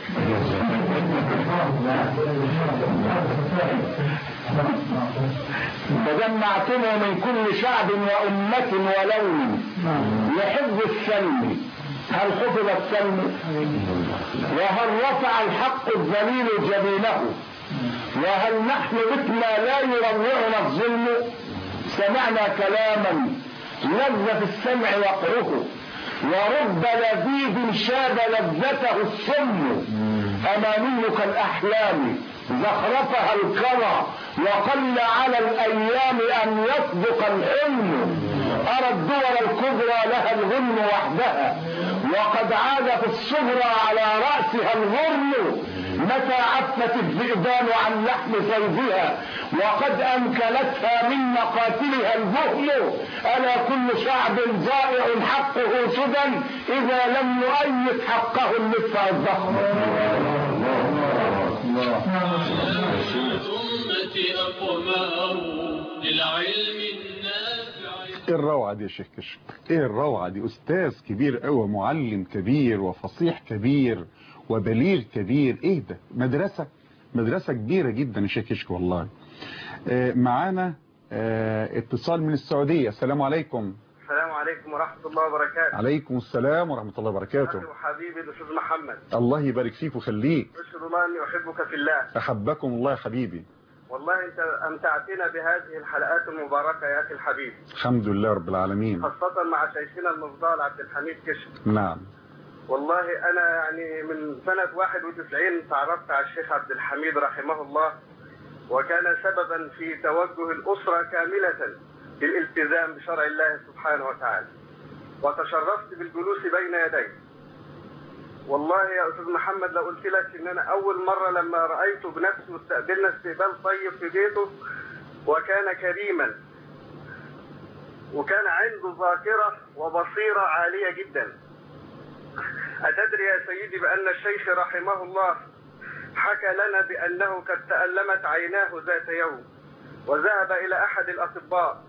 G: تجمعتم من كل شعب وأمة ولون لحفظ السلم، هل حفظ السلم؟ وهل رفع الحق الذليل جبينه؟ وهل نحن بما لا يروعنا الظلم؟ سمعنا كلاما لذ في السمع وقعه، ورب لذيذ شاب لذته السم، أمانيك الأحلام زخرفها الكرى، وقل على الأيام أن يصدق الحلم، أرى الدول الكبرى لها الغنم وحدها، وقد عاد في الصغرى على رأسها الغرم، متى عفت الذئبان عن لحم صيدها، وقد أنكلتها من مقاتلها البهل، ألا كل شعب ضائع حقه سدى إذا لم يؤيد حقه المدفع الضخم.
A: ايه الروعة دي يا شيخ كشك؟ ايه الروعة دي؟ استاذ كبير قوي، معلم كبير وفصيح كبير وبليغ كبير. ايه ده؟ مدرسة مدرسة كبيرة جدا يا شيخ كشك والله. آه معانا آه اتصال من السعودية. السلام عليكم.
H: السلام عليكم ورحمة الله وبركاته.
A: عليكم السلام ورحمة الله وبركاته.
H: حبيبي الأستاذ محمد.
A: الله يبارك فيك ويخليك.
H: أشهد الله أني أحبك في الله.
A: أحبكم الله يا حبيبي.
H: والله أنت أمتعتنا بهذه الحلقات المباركة يا أخي الحبيب.
A: الحمد لله رب العالمين.
H: خاصة مع شيخنا المفضل عبد الحميد كشك.
A: نعم.
H: والله أنا يعني من سنة واحد وتسعين تعرفت على الشيخ عبد الحميد رحمه الله، وكان سببا في توجه الأسرة كاملة بالالتزام بشرع الله سبحانه وتعالى، وتشرفت بالجلوس بين يديه. والله يا أستاذ محمد لو قلت لك إن أنا أول مرة لما رأيته بنفسه واستقبلنا استقبال طيب في بيته، وكان كريما، وكان عنده ذاكرة وبصيرة عالية جدا. أتدري يا سيدي بأن الشيخ رحمه الله حكى لنا بأنه قد تألمت عيناه ذات يوم، وذهب إلى أحد الأطباء،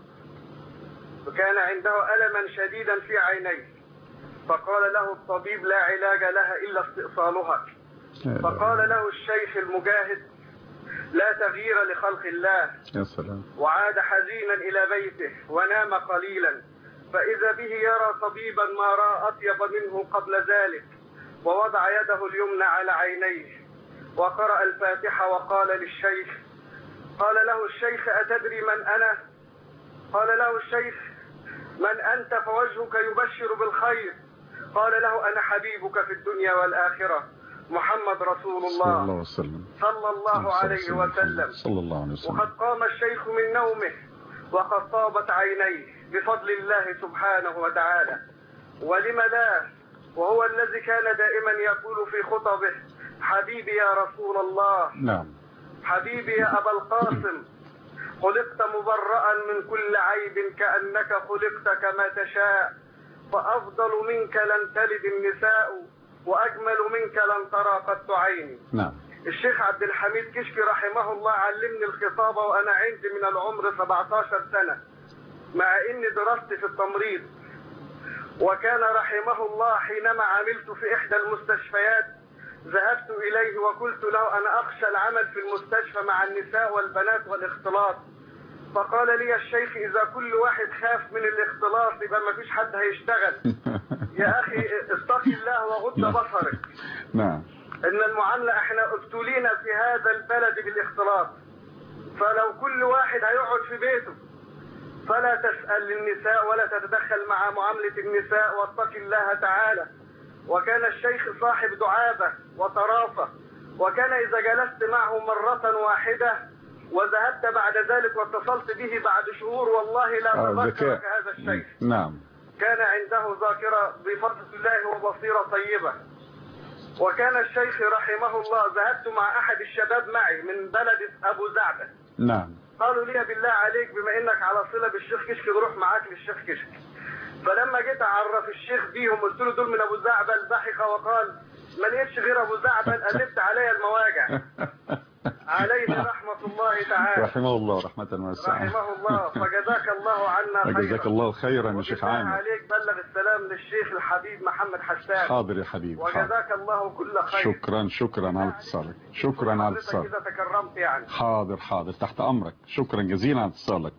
H: وكان عنده ألما شديدا في عينيه، فقال له الطبيب لا علاج لها إلا استئصالها. فقال له الشيخ المجاهد لا تغيير لخلق الله.
A: يا سلام.
H: وعاد حزينا إلى بيته ونام قليلا، فإذا به يرى طبيبا ما رأى أطيب منه قبل ذلك، ووضع يده اليمنى على عينيه وقرأ الفاتحة وقال للشيخ، قال له الشيخ أتدري من أنا؟ قال له الشيخ من أنت فوجهك يبشر بالخير؟ قال له أنا حبيبك في الدنيا والآخرة محمد رسول الله صلى الله, وسلم. صلى الله عليه وسلم.
A: صلى الله عليه وسلم.
H: وقد قام الشيخ من نومه وقد طابت عينيه بفضل الله سبحانه وتعالى. ولم لا؟ وهو الذي كان دائما يقول في خطبه حبيبي يا رسول الله.
A: نعم.
H: حبيبي يا أبا القاسم، خلقت مبرأ من كل عيب كأنك خلقت كما تشاء، فأفضل منك لن تلد النساء، وأجمل منك لن ترى قط عيني.
A: نعم.
H: الشيخ عبد الحميد كشك رحمه الله علمني الخطابة وأنا عندي من العمر سبعة عشر سنة، مع إني درست في التمريض. وكان رحمه الله حينما عملت في إحدى المستشفيات ذهبت إليه وقلت له أنا أخشى العمل في المستشفى مع النساء والبنات والاختلاط. فقال لي الشيخ إذا كل واحد خاف من الاختلاط يبقى ما فيش حد هيشتغل. يا أخي اتق الله وغض بصرك.
A: نعم.
H: إن المعاملة احنا ابتلينا في هذا البلد بالاختلاط، فلو كل واحد هيقعد في بيته فلا تسأل النساء ولا تتدخل مع معاملة النساء، واتق الله تعالى. وكان الشيخ صاحب دعابة وطرافة، وكان إذا جلست معه مرة واحدة وذهبت بعد ذلك واتصلت به بعد شهور والله لا تذكرك هذا الشيخ.
A: نعم.
H: كان عنده ذاكرة بفضل الله وبصيرة طيبة. وكان الشيخ رحمه الله، ذهبت مع أحد الشباب معي من بلد أبو زعبل.
A: نعم.
H: قالوا لي بالله عليك بما إنك على صلة بالشيخ كشك نروح معاك للشيخ كشك. فلما جيت أعرف الشيخ بيهم قلت له دول من أبو زعبل، ضحك وقال ما لقيتش غير أبو زعبل، قلبت علي المواجع. عليه رحمة الله تعالى.
A: رحمه الله رحمة واسعة.
H: رحمه الله. فجزاك الله عنا خيرا.
A: جزاك الله خيرا يا شيخ عامر.
H: عليك بلغ السلام للشيخ الحبيب محمد حسان.
A: حاضر يا حبيبي.
H: وجزاك الله كل خير.
A: شكرا شكرا على اتصالك. شكرا على اتصالك.
H: إذا تكرمت يعني.
A: حاضر حاضر تحت أمرك. شكرا جزيلا على اتصالك.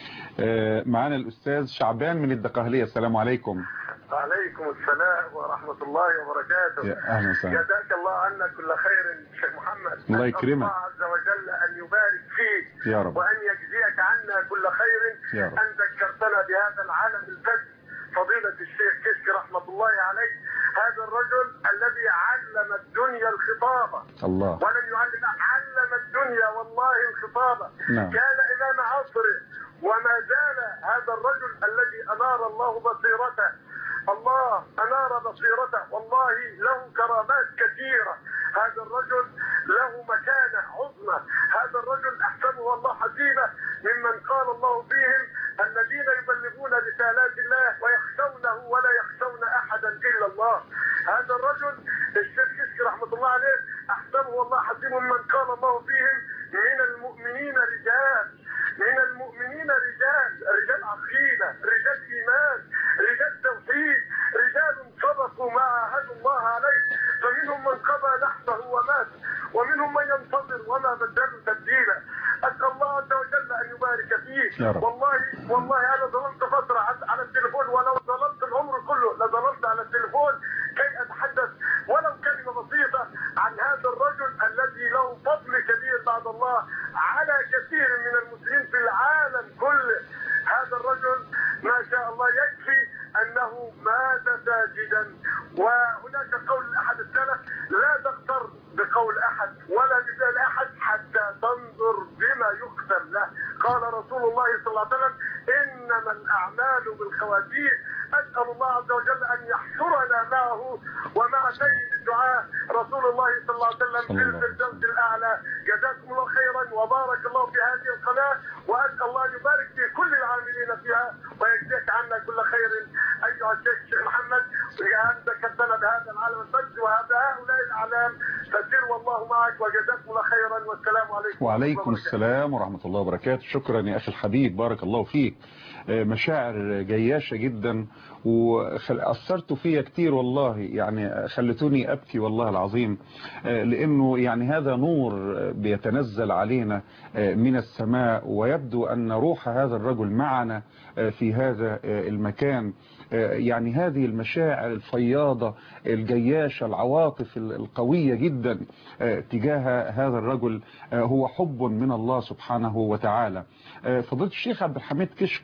A: آه معانا الأستاذ شعبان من الدقهلية. السلام عليكم.
I: وعليكم السلام ورحمة الله وبركاته.
A: يا أهلا وسهلا.
I: جزاك الله عنا كل خير شيخ محمد.
A: الله يكرمك.
I: الله عز وجل أن يبارك فيك
A: يا رب.
I: وأن يجزيك عنا كل خير.
A: يا رب.
I: أن ذكرتنا بهذا العالم الفذ فضيلة الشيخ كشك رحمة الله عليه، هذا الرجل الذي علم الدنيا الخطابة.
A: الله.
I: ولم يعلم، علم الدنيا والله الخطابة.
A: نعم.
I: كان إمام عصره وما زال هذا الرجل الذي أنار الله بصيرته. الله أنار بصيرته، والله له كرامات كثيرة. هذا الرجل له مكانة عظمى. هذا الرجل أحسبه الله حسيبه ممن قال الله فيهم الذين يبلغون رسالات الله ويخشونه ولا يخشون أحدا إلا الله. هذا الرجل الشيخ كشك رحمة الله عليه أحسبه الله حسيبه ممن قال الله فيهم من المؤمنين رجال، من المؤمنين رجال، رجال عقيدة، رجال إيمان، رجال توحيد، رجال صدقوا ما عاهدوا الله عليه. فمنهم من قضى نحبه ومات، ومنهم من ينتظر وما بدلوا تبديلا. أسأل الله عز وجل أن يبارك فيه. والله والله أنا ظلمت فترة على التليفون، ولو ظلمت العمر كله لظلمت على التليفون كي أتحدث ولو كلمة بسيطة عن هذا الرجل الذي له فضل كبير بعد الله على كثير من المسلمين في العالم كله. هذا الرجل ما شاء الله يكفي أنه مات ساجدا. وهناك قول أحد السلف لا تغتر بقول أحد ولا بفعل أحد حتى تنظر بما يختم له. قال رسول الله صلى الله عليه وسلم إنما الأعمال بالخواتيم. أسأل الله عز وجل أن يحشرنا معه ومع سيد الدعاء رسول الله صلى الله عليه وسلم في الفردوس الأعلى. جزاكم الله خيرا وبارك الله في هذه القناة، وأسأل الله أن يبارك في كل العاملين فيها ويجزيك عنا كل خير أيها الشيخ الشيخ محمد. وأنت كتبنا بهذا العالم الفجر وهذا هؤلاء الأعلام فسير والله معك وجزاكم الله خيرا والسلام عليكم.
A: وعليكم السلام ورحمة الله وبركاته. شكرا يا أخي الحبيب بارك الله فيك. مشاعر جياشة جدا وأثرت فيها كتير والله، يعني خلتوني أبكي والله العظيم، لأنه يعني هذا نور بيتنزل علينا من السماء، ويبدو أن روح هذا الرجل معنا في هذا المكان. يعني هذه المشاعر الفياضة الجياشة العواطف القوية جدا تجاه هذا الرجل هو حب من الله سبحانه وتعالى. فضيلة الشيخ عبد الحميد كشك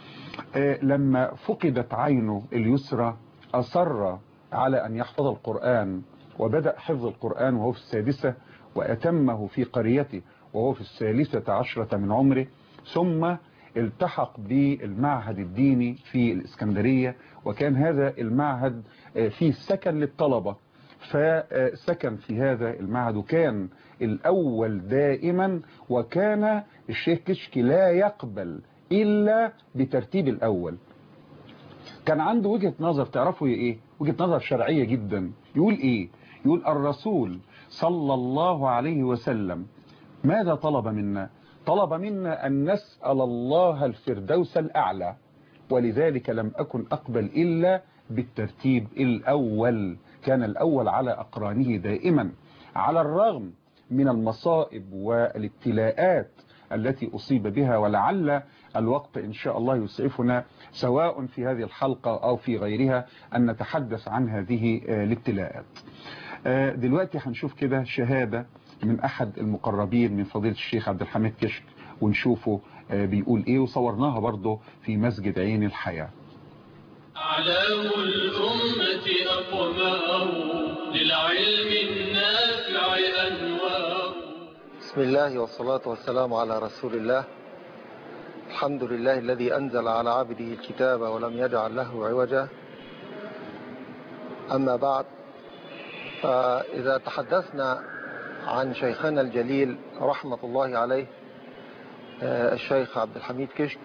A: لما فقدت عينه اليسرى أصر على أن يحفظ القرآن، وبدأ حفظ القرآن وهو في السادسة وأتمه في قريته وهو في الثالثة عشرة من عمره، ثم التحق بالمعهد الديني في الإسكندرية، وكان هذا المعهد فيه سكن للطلبة، فسكن في هذا المعهد وكان الأول دائما. وكان الشيخ كشك لا يقبل إلا بترتيب الأول. كان عنده وجهة نظر، تعرفوا ايه؟ وجهة نظر شرعية جدا. يقول ايه؟ يقول الرسول صلى الله عليه وسلم ماذا طلب منا؟ طلب منا أن نسأل الله الفردوس الأعلى، ولذلك لم أكن أقبل إلا بالترتيب الأول. كان الأول على أقرانه دائما على الرغم من المصائب والابتلاءات التي أصيب بها، ولعل الوقت إن شاء الله يسعفنا سواء في هذه الحلقة أو في غيرها أن نتحدث عن هذه الابتلاءات. دلوقتي هنشوف كده شهادة من أحد المقربين من فضيلة الشيخ عبد الحميد كشك ونشوفه بيقول إيه، وصورناها برضه في مسجد عين الحياة.
C: أعلام الأمة أقمار للعلم النافع أنوار.
J: بسم الله والصلاة والسلام على رسول الله. الحمد لله الذي أنزل على عبده الكتاب ولم يجعل له عوجا. أما بعد، فإذا تحدثنا عن شيخنا الجليل رحمة الله عليه الشيخ عبد الحميد كشك،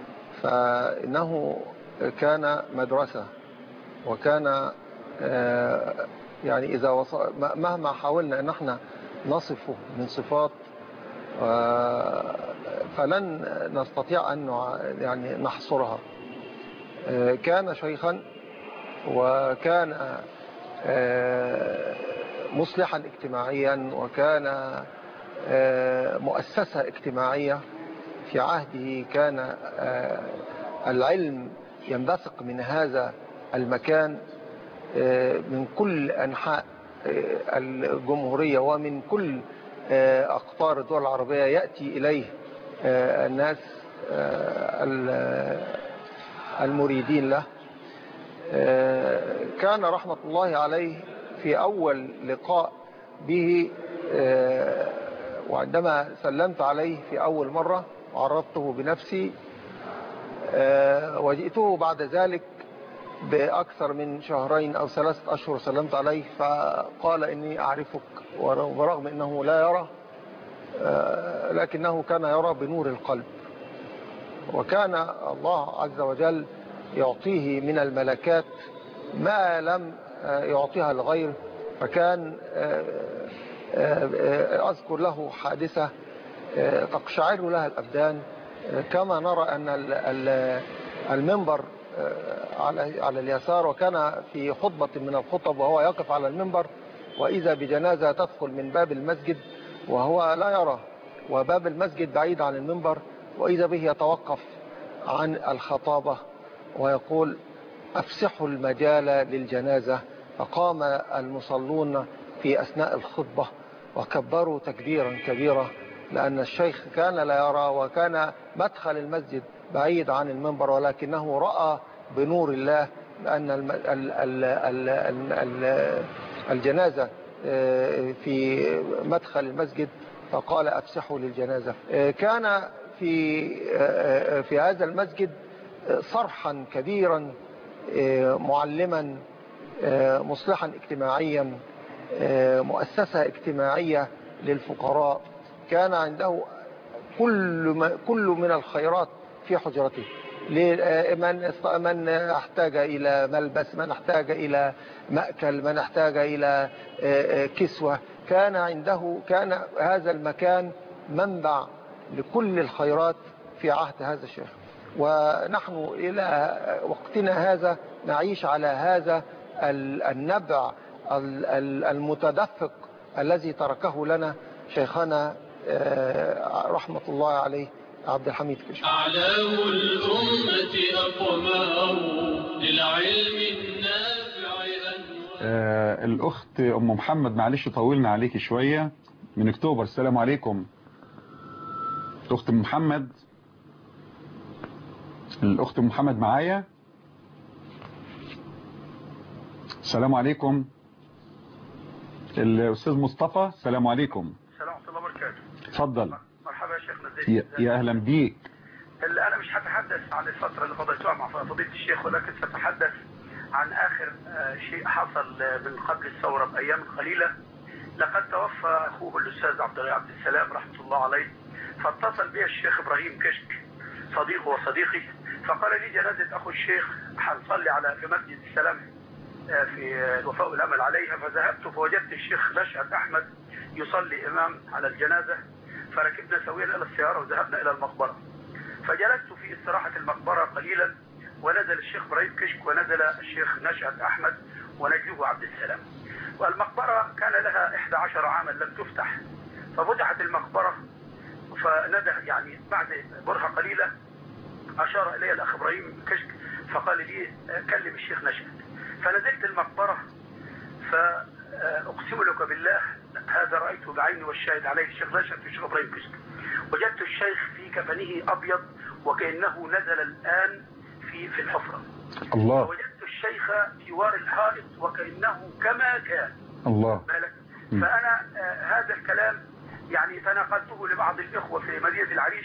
J: فإنه كان مدرسة، وكان يعني إذا وصل مهما حاولنا أن احنا نصفه من صفات فلن نستطيع أن يعني نحصرها. كان شيخا، وكان مصلحا اجتماعيا، وكان مؤسسة اجتماعية. في عهده كان العلم ينبثق من هذا المكان من كل أنحاء الجمهورية ومن كل أقطار الدول العربية يأتي إليه الناس المريدين له. كان رحمة الله عليه في أول لقاء به، وعندما سلمت عليه في أول مرة وعرضته بنفسي، وجئته بعد ذلك بأكثر من شهرين أو ثلاثة أشهر سلمت عليه، فقال إني أعرفك، ورغم أنه لا يرى لكنه كان يرى بنور القلب. وكان الله عز وجل يعطيه من الملكات ما لم يعطيها الغير. فكان أذكر له حادثة تقشعر لها الأبدان، كما نرى أن المنبر على اليسار، وكان في خطبة من الخطب وهو يقف على المنبر، وإذا بجنازة تدخل من باب المسجد وهو لا يرى، وباب المسجد بعيد عن المنبر، وإذا به يتوقف عن الخطابة ويقول: أفسحوا المجال للجنازة. فقام المصلون في أثناء الخطبة وكبروا تكبيرا كبيرا، لأن الشيخ كان لا يرى، وكان مدخل المسجد بعيد عن المنبر، ولكنه رأى بنور الله أن الجنازة في مدخل المسجد، فقال: أفسحوا للجنازة. كان في في هذا المسجد صرحا كبيرا، معلما، مصلحا اجتماعيا، مؤسسة اجتماعية للفقراء. كان عنده كل كل من الخيرات في حجرته، من من احتاج إلى ملبس، من احتاج إلى مأكل، من احتاج إلى كسوة. كان عنده كان هذا المكان منبع لكل الخيرات في عهد هذا الشيخ. ونحن إلى وقتنا هذا نعيش على هذا النبع المتدفق الذي تركه لنا شيخنا رحمة الله عليه عبد الحميد كشك.
C: أعلام الأمة أقمار للعلم النافع
A: آه الأخت أم محمد، معلش طولنا عليك شوية، من أكتوبر. السلام عليكم أخت محمد. الأخت محمد معايا؟ السلام عليكم. الأستاذ مصطفى، السلام عليكم.
K: السلام ورحمة الله وبركاته.
A: اتفضل.
K: مرحبا يا شيخنا.
A: يا, يا أهلا بيك.
K: أنا مش هتحدث عن الفترة اللي قضيتها مع فضيلة الشيخ، ولكن سأتحدث عن آخر شيء حصل من قبل الثورة بأيام قليلة. لقد توفى أخوه الأستاذ عبد السلام رحمة الله عليه، فاتصل بي الشيخ إبراهيم كشك صديقه وصديقي، فقال لي: جنازة أخو الشيخ هنصلي على في مسجد السلام في الوفاء والأمل عليها. فذهبت فوجدت الشيخ نشأت أحمد يصلي إمام على الجنازة، فركبنا سويا إلى السيارة وذهبنا إلى المقبرة. فجلست في استراحة المقبرة قليلا، ونزل الشيخ إبراهيم كشك ونزل الشيخ نشأت أحمد ونجله عبد السلام. والمقبرة كان لها إحدى عشر عاما لم تفتح، ففتحت المقبرة، فندى يعني بعد برهة قليلة أشار إلي الأخ إبراهيم كشك فقال لي: كلم الشيخ نشأت. فنزلت المقبرة، فأقسم لك بالله هذا رأيته بعيني والشاهد عليه الشيخ نشأت والشيخ إبراهيم كشك. وجدت الشيخ في كفنه أبيض وكأنه نزل الآن في في الحفرة.
A: الله.
K: ووجدت الشيخ جوار الحائط وكأنه كما كان.
A: الله.
K: فأنا آه هذا الكلام يعني تناقلته لبعض الإخوة في مدينة العريش،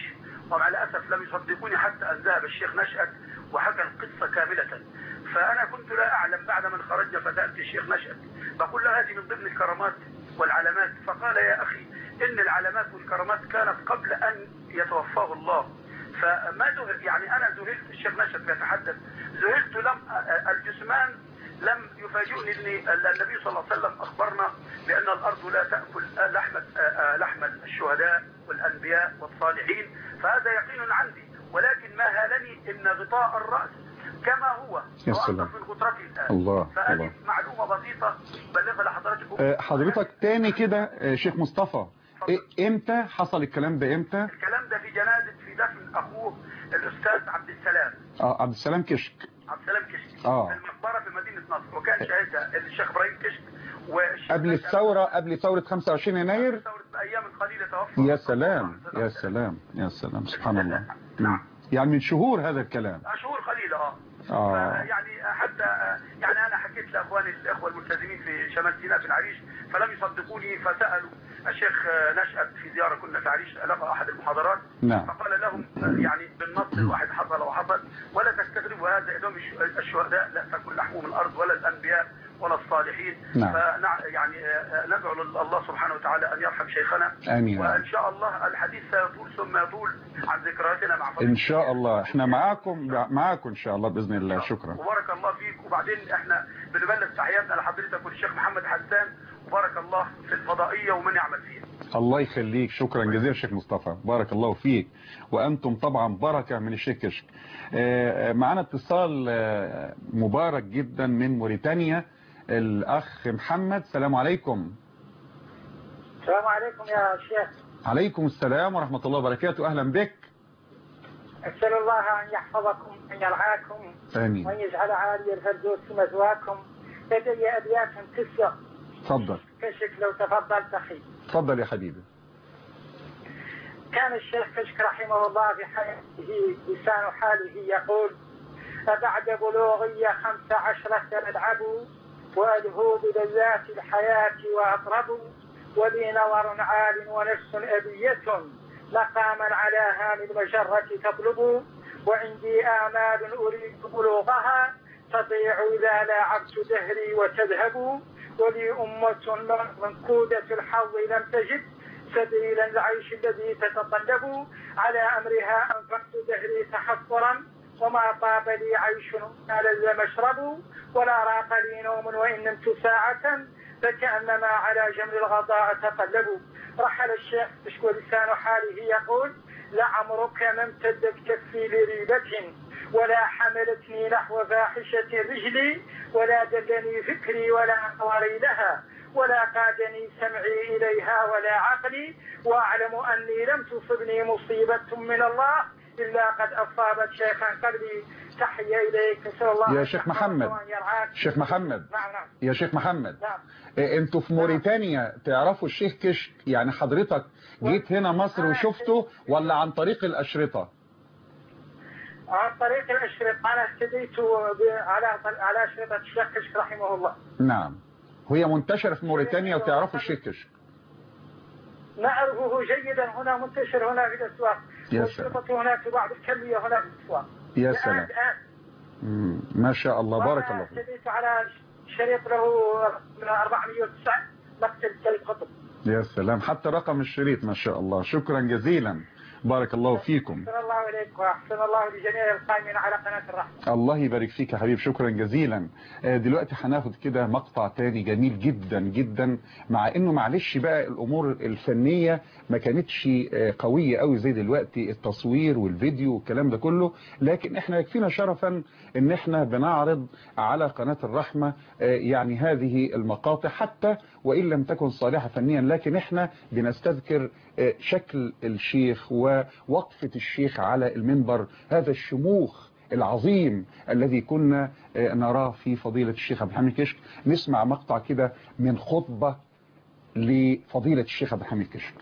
K: ومع الأسف لم يصدقوني حتى أن ذهب الشيخ نشأت وحكى القصة كاملة. فأنا كنت لا أعلم بعد من خرج فسألت الشيخ نشأت بقول له هذه من ضمن الكرامات والعلامات، فقال يا أخي إن العلامات والكرامات كانت قبل أن يتوفاه الله. فما ذهل يعني أنا ذهلت، الشيخ نشأت يتحدث ذهلت، لم الجثمان لم يفاجئني ان النبي صلى الله عليه وسلم اخبرنا بان الارض لا تاكل لحم لحم الشهداء والانبياء والصالحين، فهذا يقين عندي، ولكن ما هالني ان غطاء الراس كما هو يوقف من غطرته الان.
A: الله
K: فهذه
A: الله.
K: معلومه بسيطه بلغها لحضراتكم.
A: أه حضرتك تاني كده شيخ مصطفى، إيه امتى حصل الكلام ده؟ امتى
K: الكلام ده؟ في جنازه في دفن اخوه الاستاذ عبد السلام
A: اه عبد السلام كشك
K: عبد السلام كشك
A: اه
K: في المقبره في مدينه نصر، وكان شاهدها الشيخ ابراهيم كشك والشيخ
A: قبل الثوره قبل ثوره خمسة وعشرين يناير.
K: ثوره بايام قليله توفى.
A: يا سلام يا سلام يا سلام سبحان الله. يعني من شهور هذا الكلام.
K: شهور قليله اه
A: اه
K: يعني حتى يعني انا حكيت لاخواني الاخوه الملتزمين في شمال سيناء في العريش فلم يصدقوني، فسالوا الشيخ نشأت في زياره كنا في العريش لقى احد المحاضرات.
A: نعم.
K: فقال لهم يعني بالنص الواحد حصل وحصل ولا تستغربوا هذا انهم الشهداء لا تاكل لحمهم الارض ولا الانبياء ولا الصالحين.
A: نعم.
K: فنع يعني ندعو الله سبحانه وتعالى ان يرحم شيخنا.
A: امين.
K: وان شاء الله الحديث سيطول ثم يطول عن ذكرياتنا مع
A: ان شاء الله. احنا معاكم معاكم ان شاء الله باذن الله. شكرا
K: وبارك الله فيك. وبعدين احنا بنبلغ تحياتنا لحضرتك والشيخ محمد حسان، وبارك الله في الفضائيه ومن يعمل فيها.
A: الله يخليك. شكرا جزيلا شيخ مصطفى، بارك الله فيك، وانتم طبعا بركه من الشيخ كشك. معنا اتصال مبارك جدا من موريتانيا، الاخ محمد. السلام عليكم.
L: السلام عليكم يا شيخ.
A: عليكم السلام ورحمه الله وبركاته. اهلا بك.
L: اسال الله ان يحفظكم وان يرعاكم
A: امين،
L: وان يجعل عالي الفردوس مثواكم. لدي ابيات تسع.
A: تفضل.
L: كشك لو تفضلت اخي.
A: تفضل يا حبيبي.
L: كان الشيخ كشك رحمه الله في حياته لسان حاله يقول: أبعد بلوغي خمس عشرة نلعب وألهو بلذات الحياة وأطرب، ولي نور عال ونفس أبية مقاما على هام المجرة تطلب، وعندي آمال أريد بلوغها تضيع إذا لاعبت دهري وتذهب، ولي أمة منكودة الحظ لم تجد سبيلا العيش الذي تتطلب، على أمرها أنفقت دهري تحفرا وما طاب لي عيش ما لذ مشرب، ولا راق لي نوم وإن نمت ساعة فكأنما على جمر الغضاء تقلب. رحل الشيخ بشكو لسان حاله يقول: لعمرك ما امتدت كفي لريبة ولا حملتني نحو فاحشة رجلي، ولا دلني فكري ولا أنظري لها، ولا قادني سمعي إليها ولا عقلي، وأعلم أني لم تصبني مصيبة من الله إلا قد أصابت شيخا قلبي. تحية إليك. نسأل الله
A: يا شيخ محمد. شيخ محمد.
L: نعم نعم.
A: يا شيخ محمد.
L: نعم.
A: انتوا في موريتانيا تعرفوا الشيخ كشك؟ يعني حضرتك جيت هنا مصر وشفته ولا عن طريق الأشرطة؟
L: عن طريق الأشرطة. أنا اهتديت على على أشرطة الشيخ كشك رحمه الله.
A: نعم. وهي منتشرة في موريتانيا وتعرفوا الشيخ كشك؟
L: نعرفه جيدا، هنا منتشر هنا في الأسواق، والشرطة هناك في بعض الكلية هنا في الأسواق.
A: يا سلام. مم. ما شاء الله، بارك الله فيك.
L: اهتديت على شريط له من أربعمائة وتسعة مقتل سيد قطب.
A: يا سلام، حتى رقم الشريط ما شاء الله. شكرا جزيلا، بارك الله فيكم.
L: أحسن الله إليك وأحسن الله لجميع القائمين على قناة الرحمة.
A: الله يبارك فيك يا حبيب، شكرا جزيلا. دلوقتي هناخد كده مقطع تاني جميل جدا جدا، مع انه معلش بقى الامور الفنية ما كانتش قوية قوي زي دلوقتي، التصوير والفيديو والكلام ده كله، لكن احنا يكفينا شرفا ان احنا بنعرض على قناة الرحمة يعني هذه المقاطع، حتى وان لم تكن صالحة فنيا، لكن احنا بنستذكر شكل الشيخ ووقفة الشيخ على المنبر، هذا الشموخ العظيم الذي كنا نراه في فضيلة الشيخ عبد الحميد كشك. نسمع مقطع كده من خطبة لفضيلة الشيخ عبد الحميد كشك.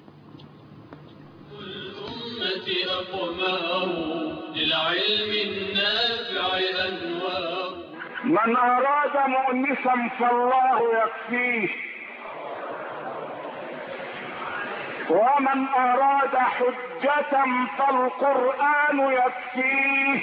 C: الأمة أقمار للعلم النافع أنوار،
G: من أراد مؤنسا فالله يكفيه، ومن أراد حجة حجة فالقرآن يكفيه،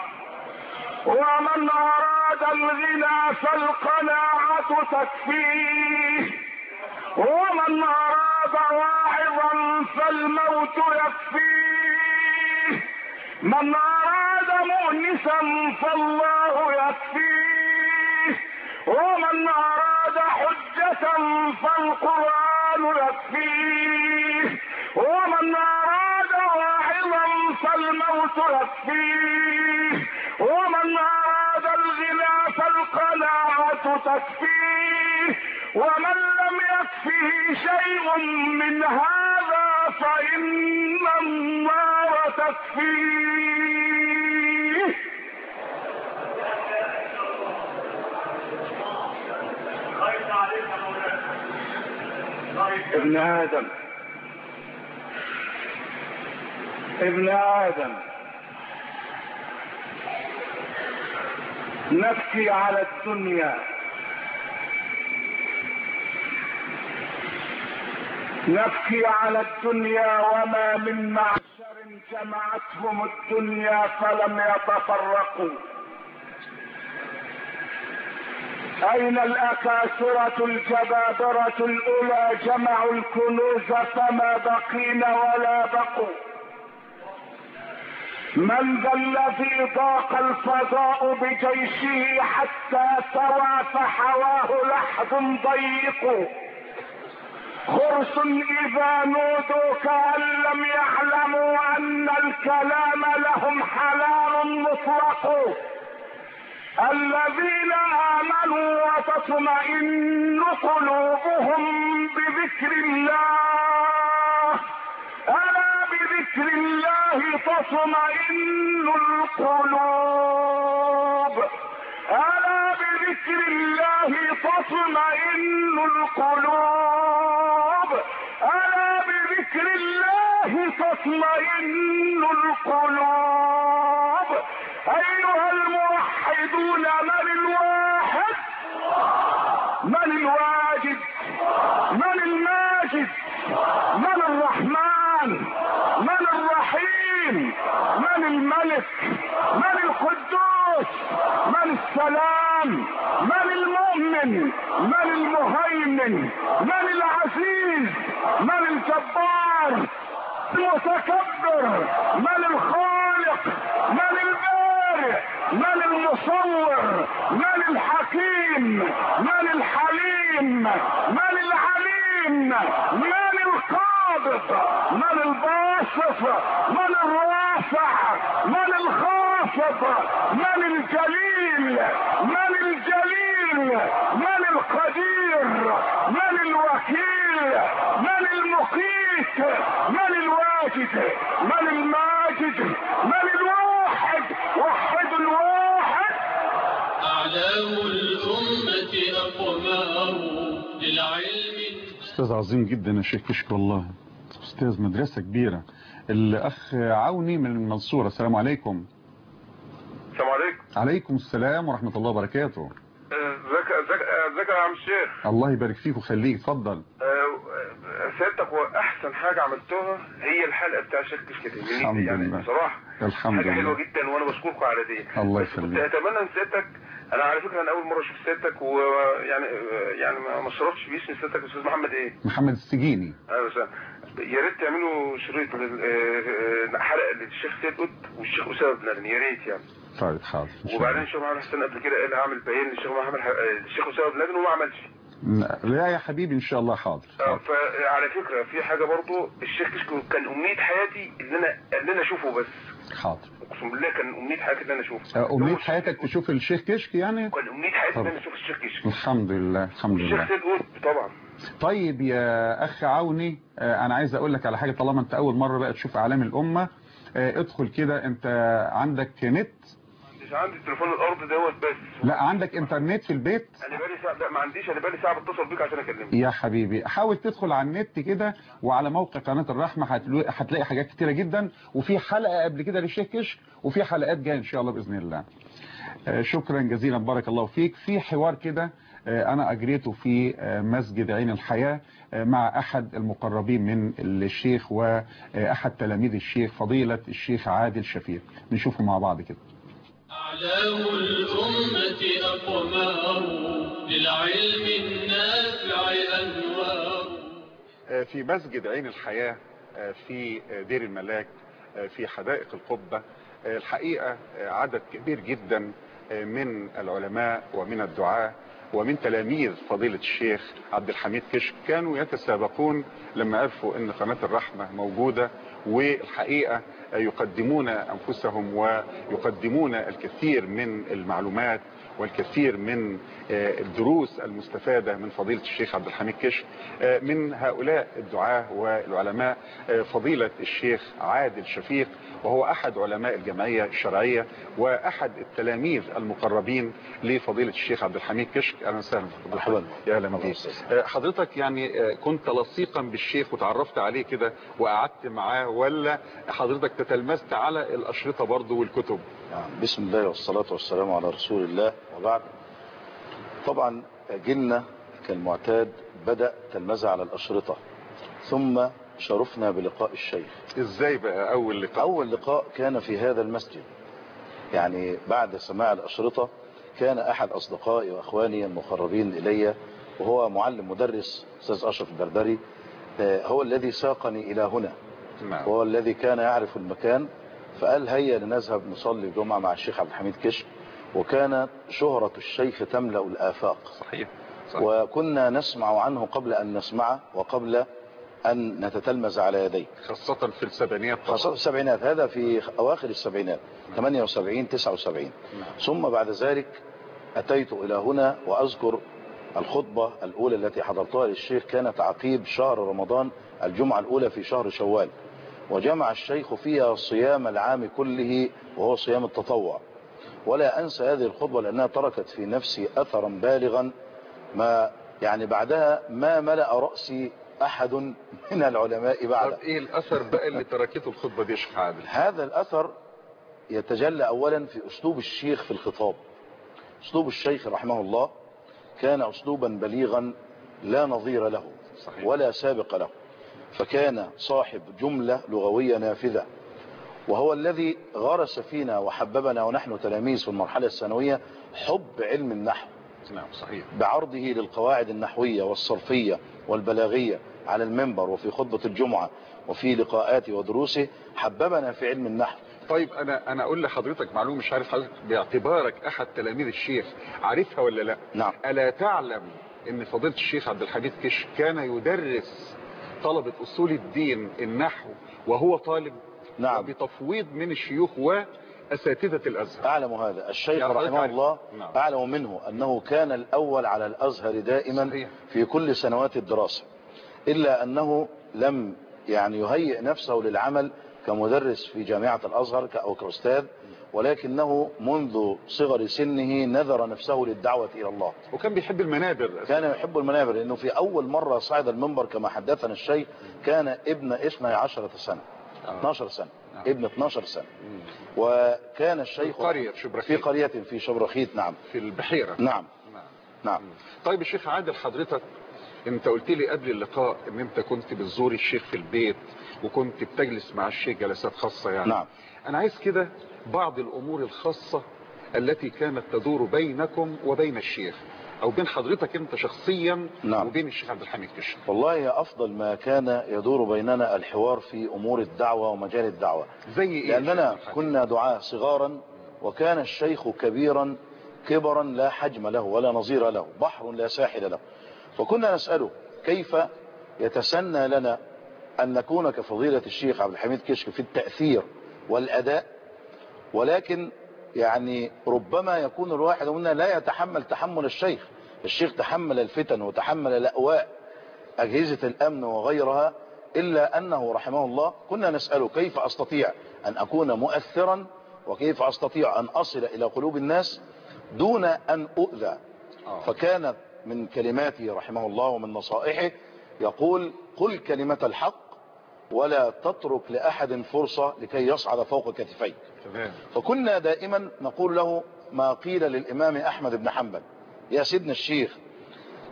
G: ومن أراد الغنى فالقناعة تكفيه، ومن أراد واعظا فالموت يكفيه، من أراد مؤنسا فالله يكفيه، ومن أراد حجة فالقرآن يكفيه، ومن أراد واعظا فالموت يكفيه، ومن أراد الغنى فالقناعة تكفيه، ومن لم يكفه شيء من هذا فإن النار تكفيه. ابن آدم ابن آدم نبكي على الدنيا، نبكي على الدنيا وما من معشر جمعتهم الدنيا فلم يتفرقوا. أين الأكاسرة الجبابرة الأولى جمعوا الكنوز فما بقين ولا بقوا؟ من ذا الذي ضاق الفضاء بجيشه حتى سوى فحواه لحظ ضيق؟ خرس إذا نودوا كأن لم يعلموا أن الكلام لهم حلال مطلق. الذين آمنوا وتطمئن قلوبهم بذكر الله، ألا بذكر الله تطمئن القلوب، ألا بذكر الله تطمئن القلوب، ألا بذكر الله تطمئن القلوب. أيها الموحدون، من الواحد؟ من الواجد؟ من الماجد؟ من الرحمن؟ من الرحيم؟ من الملك؟ من القدوس؟ من السلام؟ من المؤمن؟ من المهيمن؟ من العزيز؟ من الجبار؟ المتكبر؟ من الخالق؟ من البارئ؟ من المصور؟ من الحكيم؟ من الحليم؟ من العليم؟ من القابض؟ من الباسط؟ من الرافع؟ من الخافض؟ من الجليل؟ من الجليل؟ من القدير؟ من الوكيل؟ من المقيت؟ من الواجد؟ من الماجد؟ من الواحد؟ وحد الواحد.
C: أعلام الأمة أقمار للعلم.
A: أستاذ عظيم جدا يا شيخ، اشكر الله، أستاذ مدرسة كبيرة. الأخ عوني من المنصورة، السلام عليكم.
M: السلام عليكم.
A: عليكم السلام ورحمة الله وبركاته.
M: ازيك ازيك يا عم الشيخ؟
A: الله يبارك فيك ويخليك، اتفضل.
M: سيادتك واحسن حاجه عملتوها هي الحلقه بتاع شيخ كشكتين،
A: الحمد
M: يعني
A: لله
M: بصراحه
A: الحمد
M: حاجه
A: لله
M: حلوه جدا وانا بشكركم على دي.
A: الله
M: يخليك. كنت
A: يخليك.
M: اتمنى ان سيادتك، انا على فكره انا اول مره اشوف سيادتك، ويعني يعني ما شرفتش باسم سيادتك. استاذ محمد ايه؟
A: محمد السجيني.
M: ايوه بس يا ريت تعملوا شريط حلقه للشيخ سيد قطب والشيخ اسامه بن لادن، يا ريت يعني.
A: طيب حاضر.
M: وبعدين الشيخ محمد حسن قبل كده قال اعمل بيان للشيخ محمد الشيخ اسامه بن لادن وما عملش.
A: لا يا حبيبي ان شاء الله حاضر.
M: فعلى فكره في حاجه برضو الشيخ كشك كان امنيه حياتي ان انا ان انا اشوفه بس.
A: حاضر.
M: اقسم بالله كان امنيه حياتي ان انا اشوفه.
A: امنيه حياتك تشوف الشيخ كشك يعني؟
M: كان امنيه حياتي ان انا اشوف الشيخ كشك.
A: الحمد لله الحمد لله.
M: الشيخ سيد قطب طبعا.
A: طيب يا اخ عوني، انا عايز اقول لك على حاجه. طالما انت اول مره بقى تشوف اعلام الامه، ادخل كده. انت عندك نت؟
M: مش عندي تليفون الارض دوت بس.
A: لا عندك انترنت في البيت؟
M: انا بقالي ساعه، لا ما عنديش، انا بقالي ساعه بتصل بيك عشان اكلمك.
A: يا حبيبي حاول تدخل على النت كده، وعلى موقع قناه الرحمه هتلاقي حاجات كتيره جدا، وفي حلقه قبل كده للشيخ كشك، وفي حلقات جايه ان شاء الله باذن الله. شكرا جزيلا، بارك الله فيك. في حوار كده أنا أجريته في مسجد عين الحياة مع أحد المقربين من الشيخ وأحد تلاميذ الشيخ فضيلة الشيخ عادل شفيق. نشوفه مع بعض كده.
C: أعلام الأمة أقمار للعلم النافع أنوار.
A: في مسجد عين الحياة في دير الملاك في حدائق القبة الحقيقة عدد كبير جدا من العلماء ومن الدعاة ومن تلاميذ فضيلة الشيخ عبد الحميد كشك كانوا يتسابقون لما عرفوا ان قناة الرحمة موجودة، والحقيقة يقدمون انفسهم ويقدمون الكثير من المعلومات والكثير من الدروس المستفادة من فضيلة الشيخ عبد الحميد كشك. من هؤلاء الدعاة والعلماء فضيلة الشيخ عادل شفيق، وهو أحد علماء الجمعية الشرعية وأحد التلاميذ المقربين لفضيلة الشيخ عبد الحميد كشك. أهلا وسهلا
N: مرحبا.
A: يا أهلا بك. حضرتك يعني كنت لصيقا بالشيخ وتعرفت عليه كده وقعدت معاه، ولا حضرتك تتلمذت على الأشرطة برضه والكتب؟
N: بسم الله والصلاة والسلام على رسول الله، وبعد. طبعا جيلنا كالمعتاد بدأ تلمذة على الأشرطة، ثم شرفنا بلقاء الشيخ.
A: ازاي بقى اول لقاء؟
N: اول لقاء كان في هذا المسجد، يعني بعد سماع الأشرطة كان احد اصدقائي واخواني المقربين الي وهو معلم مدرس استاذ اشرف البردري، هو الذي ساقني الى هنا.
A: نعم.
N: وهو الذي كان يعرف المكان، فقال هيا لنذهب نصلي الجمعة مع الشيخ عبد الحميد كشك، وكانت شهرة الشيخ تملأ الآفاق.
A: صحيح. صحيح.
N: وكنا نسمع عنه قبل أن نسمعه وقبل أن نتتلمذ على يديه،
A: خاصة في السبعينات.
N: خاصة في السبعينات، هذا في أواخر السبعينات، ثمانية وسبعين تسعة وسبعين. ثم بعد ذلك أتيت إلى هنا، وأذكر الخطبة الأولى التي حضرتها للشيخ كانت عقيب شهر رمضان، الجمعة الأولى في شهر شوال، وجمع الشيخ فيها صيام العام كله وهو صيام التطوع. ولا أنسى هذه الخطبة لأنها تركت في نفسي أثرا بالغا، ما يعني بعدها ما ملأ رأسي أحد من العلماء بعد.
A: طب إيه الأثر بقى اللي تركته الخطبة دي يا شيخ عادل؟
N: هذا الأثر يتجلى أولا في أسلوب الشيخ في الخطاب. أسلوب الشيخ رحمه الله كان أسلوبا بليغا لا نظير له.
A: صحيح.
N: ولا سابق له، فكان صاحب جملة لغوية نافذة، وهو الذي غرس فينا وحببنا ونحن تلاميذ في المرحلة الثانوية حب علم النحو.
A: نعم صحيح.
N: بعرضه للقواعد النحوية والصرفية والبلاغية على المنبر وفي خطبة الجمعة وفي لقاءاته ودروسه حببنا في علم النحو.
A: طيب انا انا اقول لحضرتك معلومه، مش عارف حضرتك باعتبارك احد تلاميذ الشيخ عارفها ولا لا؟
N: نعم.
A: الا تعلم ان فضيله الشيخ عبد الحميد كشك كان يدرس طلبة اصول الدين النحو وهو طالب؟
N: نعم.
A: بتفويض من الشيوخ واساتذه الازهر.
N: اعلم هذا الشيخ رحمه الله. نعم. اعلم منه انه كان الاول على الازهر دائما. صحيح. في كل سنوات الدراسة، الا انه لم يعني يهيئ نفسه للعمل كمدرس في جامعة الازهر او كاستاذ، ولكنه منذ صغر سنه نذر نفسه للدعوة الى الله.
A: وكان بيحب المنابر.
N: كان يحب المنابر، لانه في اول مرة صعد المنبر كما حدثنا الشيخ كان ابن اثني عشر سنة. آه. اثناشر سنة. آه. ابن اثناشر سنة. مم. وكان الشيخ
A: في قرية شبرخيت.
N: في قرية في شبرخيت. نعم.
A: في البحيرة.
N: نعم. نعم, نعم.
A: طيب الشيخ عادل، حضرتك انت قلت لي قبل اللقاء ان انت كنت بتزور الشيخ في البيت وكنت بتجلس مع الشيخ جلسات خاصة يعني.
N: نعم.
A: انا عايز كده بعض الامور الخاصة التي كانت تدور بينكم وبين الشيخ، او بين حضرتك انت شخصيا. نعم. وبين الشيخ عبد الحميد كشك.
N: والله افضل ما كان يدور بيننا الحوار في امور الدعوة ومجال الدعوة.
A: زي ايه؟
N: لاننا كنا دعاة صغارا، وكان الشيخ كبيرا كبرا لا حجم له ولا نظير له، بحر لا ساحل له. فكنا نسأله كيف يتسنى لنا أن نكون كفضيلة الشيخ عبد الحميد كشك في التأثير والأداء، ولكن يعني ربما يكون الواحد منا لا يتحمل تحمل الشيخ. الشيخ تحمل الفتن وتحمل الأواء أجهزة الأمن وغيرها، إلا أنه رحمه الله كنا نسأله كيف أستطيع أن أكون مؤثرا، وكيف أستطيع أن أصل إلى قلوب الناس دون أن أؤذى. فكانت من كلماته رحمه الله ومن نصائحه يقول: قل كلمة الحق ولا تترك لأحد فرصة لكي يصعد فوق كتفيك. فكنا دائما نقول له ما قيل للإمام أحمد بن حنبل: يا سيدنا الشيخ،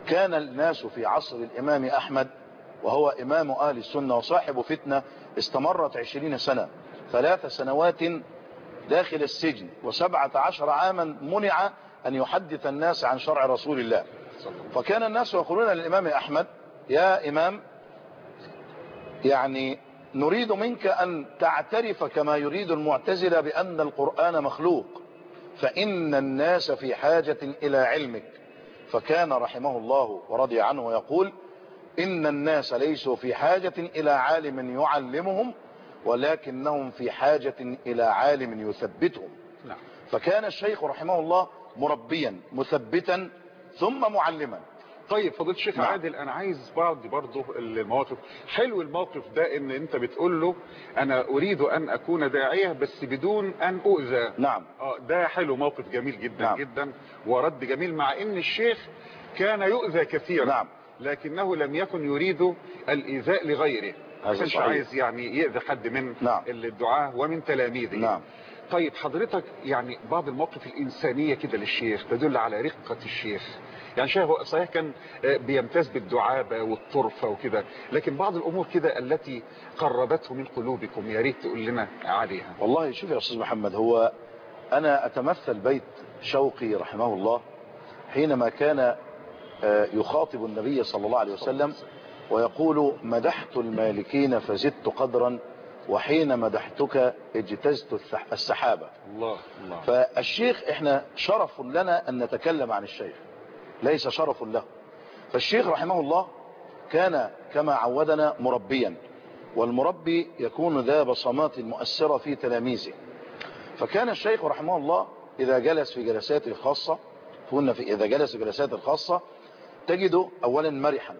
N: وكان الناس في عصر الإمام أحمد وهو إمام أهل السنة وصاحب فتنة استمرت عشرين سنة، ثلاث سنوات داخل السجن وسبعة عشر عاما منع أن يحدث الناس عن شرع رسول الله. فكان الناس يقولون للإمام أحمد: يا إمام، يعني نريد منك أن تعترف كما يريد المعتزلة بأن القرآن مخلوق، فإن الناس في حاجة إلى علمك. فكان رحمه الله ورضي عنه يقول: إن الناس ليسوا في حاجة إلى عالم يعلمهم، ولكنهم في حاجة إلى عالم يثبتهم. فكان الشيخ رحمه الله مربيا مثبتا ثم معلما.
A: طيب فضيلة الشيخ نعم. عادل، انا عايز بعض برضه المواقف. حلو الموقف ده ان انت بتقول له انا اريد ان اكون داعية بس بدون ان اؤذى.
N: نعم.
A: اه ده حلو، موقف جميل جدا نعم. جدا، ورد جميل، مع ان الشيخ كان يؤذى كثيرا نعم. لكنه لم يكن يريد الايذاء لغيره، ما كانش عايز يعني يؤذي حد من نعم. الدعاة ومن تلاميذه
N: نعم.
A: طيب حضرتك يعني بعض المواقف الإنسانية كده للشيخ تدل على رقة الشيخ. يعني شيخ صحيح كان بيمتاز بالدعابة والطرفة وكده، لكن بعض الأمور كده التي قربته من قلوبكم يا ريت تقول لنا عليها.
N: والله شوف يا أستاذ محمد، هو أنا أتمثل بيت شوقي رحمه الله حينما كان يخاطب النبي صلى الله عليه وسلم ويقول: مدحت المالكين فزدت قدرا، وحين مدحتك اجتزت السحابة.
A: الله الله.
N: فالشيخ احنا شرف لنا ان نتكلم عن الشيخ، ليس شرف له. فالشيخ رحمه الله كان كما عودنا مربيا، والمربي يكون ذا بصمات مؤثرة في تلاميذه. فكان الشيخ رحمه الله اذا جلس في جلساته الخاصة، كنا في اذا جلس في جلساته الخاصة تجده اولا مرحا،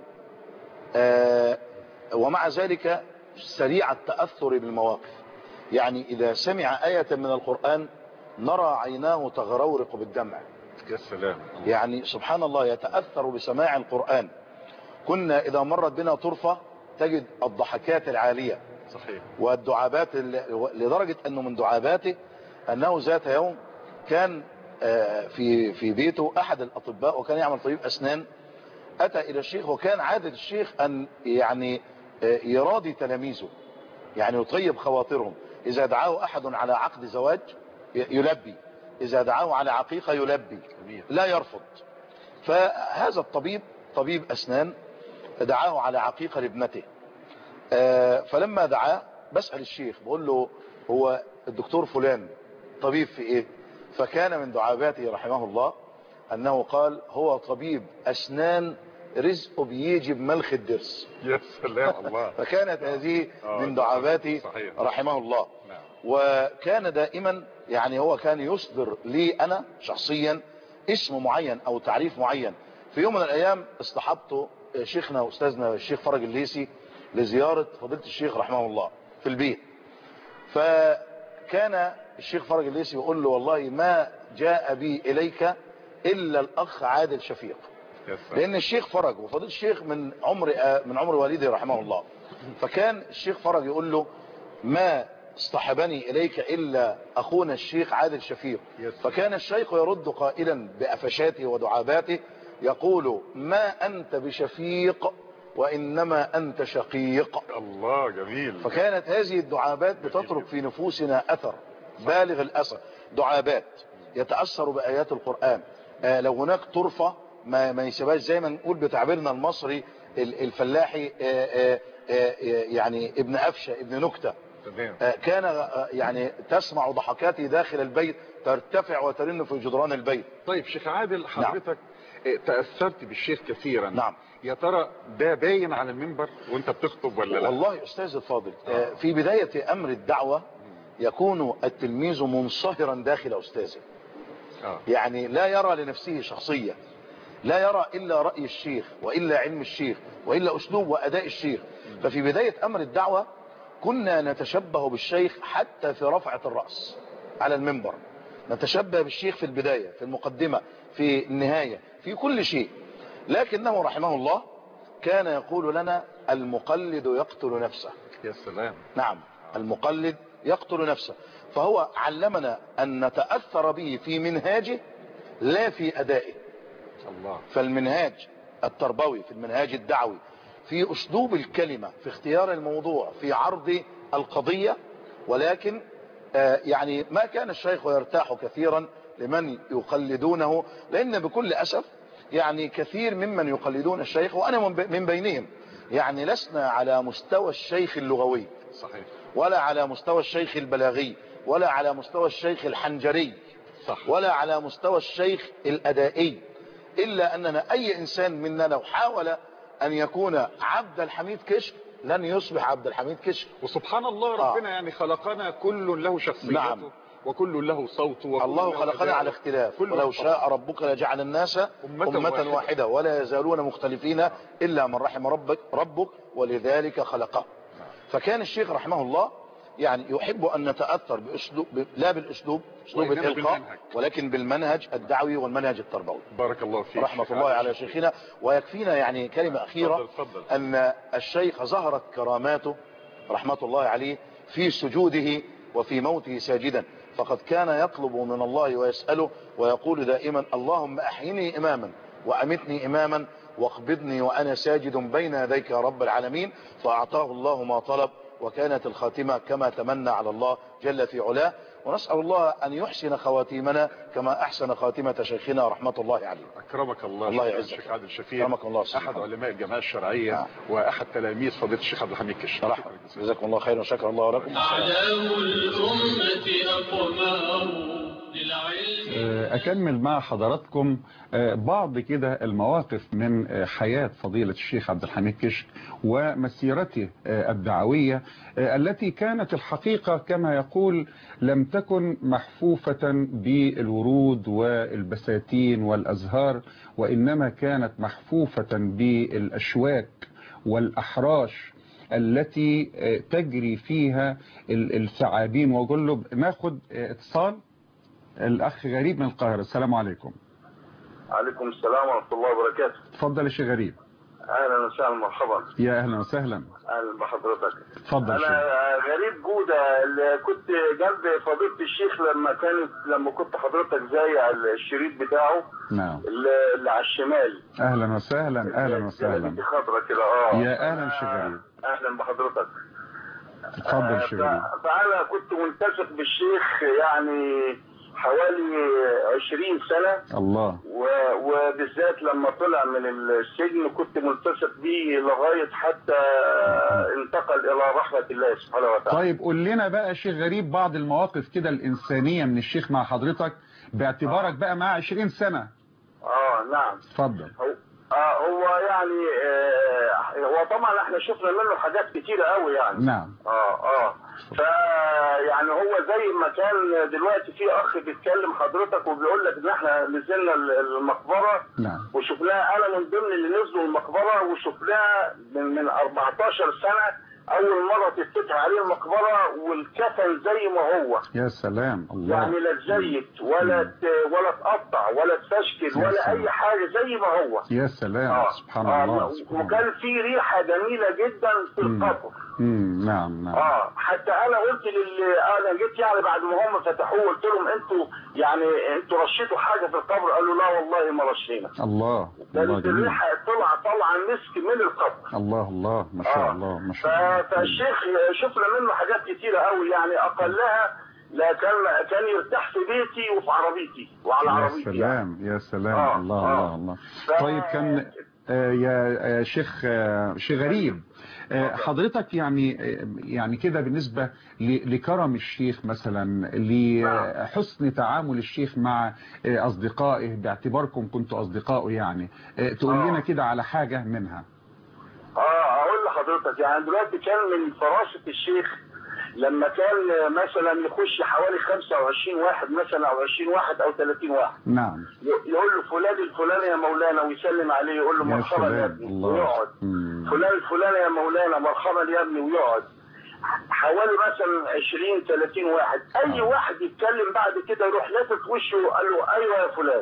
N: آه ومع ذلك سريع التأثر بالمواقف. يعني إذا سمع آية من القرآن نرى عيناه تغرورق بالدمع.
A: يا سلام.
N: يعني سبحان الله يتأثر بسماع القرآن. كنا إذا مرت بنا طرفة تجد الضحكات العالية
A: صحيح
N: والدعابات، لدرجة أنه من دعاباته أنه ذات يوم كان في في بيته أحد الأطباء وكان يعمل طبيب أسنان، أتى إلى الشيخ، وكان عادة الشيخ أن يعني يراضي تلاميذه، يعني يطيب خواطرهم. إذا دعاه أحد على عقد زواج يلبي، إذا دعاه على عقيقة يلبي، لا يرفض. فهذا الطبيب طبيب أسنان دعاه على عقيقة لابنته، فلما دعاه بسأل الشيخ بقول له: هو الدكتور فلان طبيب في إيه؟ فكان من دعاباته رحمه الله أنه قال: هو طبيب أسنان رزقه بيجي بملخ الدرس.
A: يا سلام الله.
N: فكانت هذه من دعاباتي رحمه الله. وكان دائما يعني هو كان يصدر لي أنا شخصيا اسم معين أو تعريف معين. في يوم من الأيام اصطحبت شيخنا وأستاذنا الشيخ فرج الليسي لزيارة فضيلة الشيخ رحمه الله في البيت، فكان الشيخ فرج الليسي يقول له: والله ما جاء بي إليك إلا الأخ عادل شفيق، لأن الشيخ فرج وفضيلة الشيخ من عمر من عمر والدي رحمه الله. فكان الشيخ فرج يقول له: ما اصطحبني إليك إلا أخونا الشيخ عادل شفيق. فكان الشيخ يرد قائلا بأفشاته ودعاباته يقول: ما أنت بشفيق وإنما أنت شقيق.
A: الله جميل.
N: فكانت هذه الدعابات بتترك في نفوسنا أثر بالغ الأثر، دعابات يتأثر بآيات القرآن. آه لو هناك طرفة ما, ما يسيبهاش، زي ما نقول بتعبيرنا المصري الفلاحي آآ آآ يعني ابن أفشة ابن نكتة، كان يعني تسمع ضحكاته داخل البيت ترتفع وترن في جدران البيت.
A: طيب شيخ عادل، حضرتك نعم. تأثرت بالشيخ كثيرا.
N: نعم.
A: يا ترى ده باين على المنبر وانت بتخطب ولا لا؟
N: والله أستاذ الفاضل، آه. في بداية أمر الدعوة يكون التلميذ منصهرا داخل أستاذه. آه. يعني لا يرى لنفسه شخصية، لا يرى إلا رأي الشيخ وإلا علم الشيخ وإلا أسلوب وأداء الشيخ. ففي بداية أمر الدعوة كنا نتشبه بالشيخ حتى في رفعة الرأس على المنبر، نتشبه بالشيخ في البداية، في المقدمة، في النهاية، في كل شيء. لكنه رحمه الله كان يقول لنا: المقلد يقتل نفسه.
A: يا سلام.
N: نعم، المقلد يقتل نفسه. فهو علمنا أن نتأثر به في منهاجه لا في أدائه.
A: الله.
N: فالمنهاج التربوي، في المنهاج الدعوي، في أسلوب الكلمة، في اختيار الموضوع، في عرض القضية. ولكن يعني ما كان الشيخ يرتاح كثيرا لمن يقلدونه، لأن بكل أسف يعني كثير ممن يقلدون الشيخ وأنا من بينهم يعني لسنا على مستوى الشيخ اللغوي
A: صحيح،
N: ولا على مستوى الشيخ البلاغي، ولا على مستوى الشيخ الحنجري، صح، ولا على مستوى الشيخ الأدائي، إلا أننا أي إنسان منا لو حاول أن يكون عبد الحميد كشك لن يصبح عبد الحميد كشك.
A: وسبحان الله ربنا آه. يعني خلقنا كل له شخصيته، نعم، وكل له صوته،
N: الله خلقنا على اختلاف، ولو شاء ربك لجعل الناس أمة, أمة واحدة. واحدة ولا يزالون مختلفين إلا من رحم ربك, ربك ولذلك خلقه. فكان الشيخ رحمه الله يعني يحب أن نتأثر بأسلوب، لا بالأسلوب أسلوب الإلقاء، ولكن بالمنهج الدعوي والمنهج التربوي.
A: بارك الله فيك
N: رحمة الله على شيخنا. ويكفينا يعني كلمة أخيرة، فضل فضل. أن الشيخ ظهرت كراماته رحمة الله عليه في سجوده وفي موته ساجدا، فقد كان يطلب من الله ويسأله ويقول دائما اللهم أحيني إماما وأمتني إماما واقبضني وأنا ساجد بين يديك يا رب العالمين، فأعطاه الله ما طلب وكانت الخاتمة كما تمنى على الله جل في علاه. ونسأل الله أن يحسن خواتيمنا كما أحسن خاتمة شيخنا رحمة الله عليه.
A: أكرمك الله.
N: الله يعزك.
A: الشيخ عادل شفيق،
N: أكرمك الله.
A: أحد علماء الجماعة الشرعية آه. وأحد تلاميذ فضيلة الشيخ عبد الحميد كشك.
N: جزاكم الله خيرا وشكر الله لكم.
C: أعلام الأمة أقمار للعلم.
A: أكمل مع حضراتكم بعض كده المواقف من حياة فضيلة الشيخ عبد الحميد كشك ومسيرته الدعوية التي كانت الحقيقة كما يقول لم تكن محفوفة بالورود والبساتين والأزهار، وإنما كانت محفوفة بالأشواك والأحراش التي تجري فيها الثعابين. وأقول له ناخد اتصال الأخ غريب من القاهرة. السلام عليكم.
O: عليكم السلام ورحمة الله وبركاته.
A: تفضل يا شيخ غريب.
O: أهلا وسهلا مرحبا.
A: يا أهلا وسهلا.
O: أهلا بحضرتك.
A: تفضل.
O: أنا غريب جودة اللي كنت جنب فضيلة الشيخ لما كانت لما كنت حضرتك زي الشريط بتاعه.
A: نعم.
O: اللي على الشمال.
A: أهلا وسهلا. أهلا وسهلا.
O: خضرة كده اه.
A: يا أهلا شيخ غريب.
O: أهلا بحضرتك.
A: تفضل يا شيخ غريب.
O: فأنا كنت ملتصق بالشيخ يعني حوالي عشرين سنة.
A: الله.
O: وبالذات لما طلع من السجن كنت ملتصق بيه لغاية حتى انتقل إلى رحمة الله سبحانه وتعالى.
A: طيب قول لنا بقى شيخ غريب بعض المواقف كده الإنسانية من الشيخ مع حضرتك باعتبارك بقى معاه عشرين سنة.
O: اه نعم.
A: اتفضل.
O: هو, آه هو يعني آه هو طبعا احنا شفنا منه حاجات كتيرة قوي يعني.
A: نعم.
O: اه اه فيعني هو زي ما كان دلوقتي في اخ بيتكلم حضرتك وبيقول لك ان احنا نزلنا المقبره.
A: نعم.
O: وشفناها، انا من ضمن اللي نزلوا المقبره وشفناها من من أربعتاشر سنة اول مره تتفتح عليه المقبره والكفن زي ما هو.
A: يا سلام. الله.
O: يعني لا تزيت ولا ت... ولا تقطع ولا تفشكل ولا
A: سلام.
O: اي حاجه زي ما هو.
A: يا سلام. آه. سبحان
O: آه.
A: الله.
O: سبحان وكان في ريحه جميله جدا في القبر.
A: امم نعم نعم.
O: اه حتى انا قلت للي انا جيت يعني بعد ما هم فتحوه قلت لهم انتوا يعني انتوا رشيتوا حاجه في القبر؟ قالوا لا والله ما رشينا.
A: الله.
O: كانت الريحه طلع طلع مسك من القبر.
A: الله الله ما شاء
O: آه.
A: الله ما شاء الله.
O: فالشيخ شفنا منه حاجات كتيره قوي يعني اقلها لا كان كان يرتاح في بيتي وفي عربيتي وعلى عربيتي.
A: يا سلام
O: يعني.
A: يا سلام.
O: آه.
A: الله
O: آه.
A: الله الله. طيب كان آه يا شيخ آه شيخ غريب آه حضرتك يعني يعني كده بالنسبة لكرم الشيخ مثلا لحسن تعامل الشيخ مع أصدقائه باعتباركم كنتوا أصدقائه يعني آه تقول
O: آه.
A: لنا كده على حاجة منها.
O: اه اقول لحضرتك يعني دلوقتي كان من فراسة الشيخ لما كان مثلا يخش حوالي خمسة وعشرين واحد مثلا او عشرين واحد او ثلاثين واحد.
A: نعم.
O: يقول له فلان الفلاني يا مولانا ويسلم عليه يقول له مرحبا يا ابني ويقعد. فلان الفلاني يا مولانا مرحبا يا ابني ويقعد. حوالي مثلا عشرين ثلاثين واحد. اي آه. واحد يتكلم بعد كده يروح لافت وشه قال له ايوه يا فلان.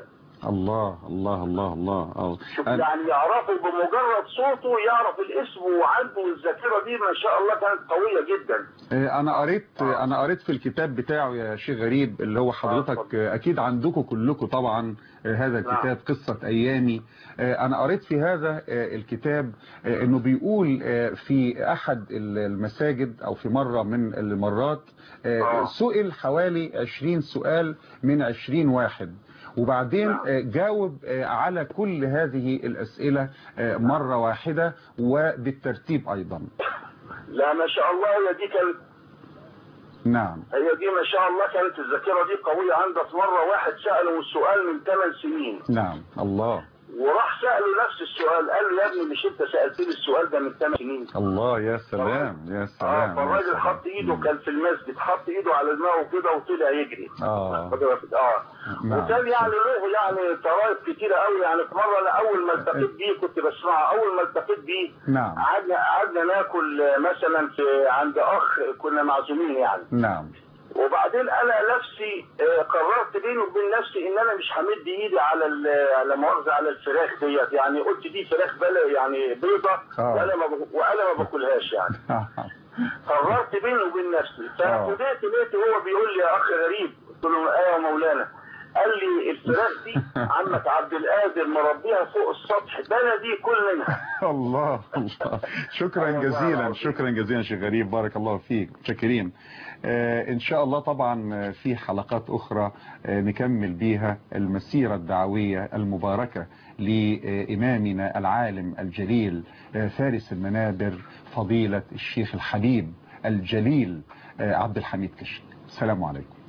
A: الله الله الله الله.
O: شوف يعني يعرفه بمجرد صوته، يعرف الاسم، وعنده الذاكره دي ما شاء الله كانت قويه جدا.
A: انا قريت آه. انا قريت في الكتاب بتاعه يا شيخ غريب اللي هو حضرتك آه اكيد عندكم كلكم طبعا هذا الكتاب قصة ايامي. انا قريت في هذا الكتاب انه بيقول في احد المساجد او في مرة من المرات سئل حوالي عشرين سؤال من عشرين واحد، وبعدين جاوب على كل هذه الأسئلة مرة واحدة وبالترتيب أيضا.
O: لا ما شاء الله هي دي كانت
A: نعم
O: هي دي ما شاء الله كانت الذاكرة دي قوية عنده. في مرة واحد سأله السؤال من ثمان سنين.
A: نعم الله.
O: وراح سأله نفس السؤال، قال له يا ابني مش انت سألتني السؤال ده من ثمان سنين؟
A: الله يا سلام يا سلام.
O: اه فالراجل حط ايده مم. كان في المسجد، حط ايده على دماغه كده وطلع يجري.
A: اه
O: اه نعم. وكان يعني له يعني طرائف كتيرة قوي. يعني في مرة انا اول ما التقيت بيه كنت بسمعه، اول ما التقيت بيه
A: نعم
O: قعدنا قعدنا ناكل مثلا في عند اخ كنا معزومين يعني.
A: نعم.
O: وبعدين انا نفسي قررت بيني وبين نفسي ان انا مش همد ايدي على على مؤاخذه على الفراخ ديت. يعني قلت دي فراخ بلا يعني بيضه وانا ما وانا ما باكلهاش يعني. قررت بيني وبين نفسي. ففوجئت لقيته هو بيقول لي يا اخ غريب. قلت له ايه يا مولانا؟ قال لي الفراخ دي عمك عبد القادر مربيها فوق السطح، ده انا دي كل منها.
A: الله الله. شكرا جزيلا شكرا جزيلا شيخ غريب، بارك الله فيك، متشكرين. آه ان شاء الله طبعا في حلقات اخرى آه نكمل بيها المسيرة الدعوية المباركة لإمامنا العالم الجليل آه فارس المنابر فضيلة الشيخ الحبيب الجليل آه عبد الحميد كشك. السلام عليكم.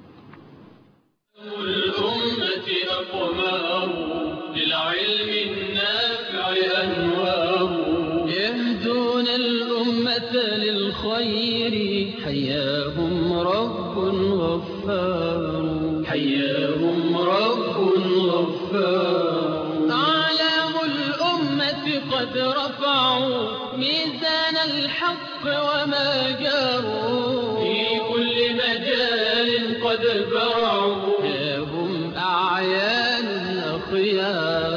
C: الأمة أقمار للعلم النافع أنوار يهدون الأمة للخير حياهم رب غفار حياهم رب غفار. أعلام الأمة قد رفعوا ميزان الحق وما جاروا في كل مجال قد برعوا أعيان الأخيار.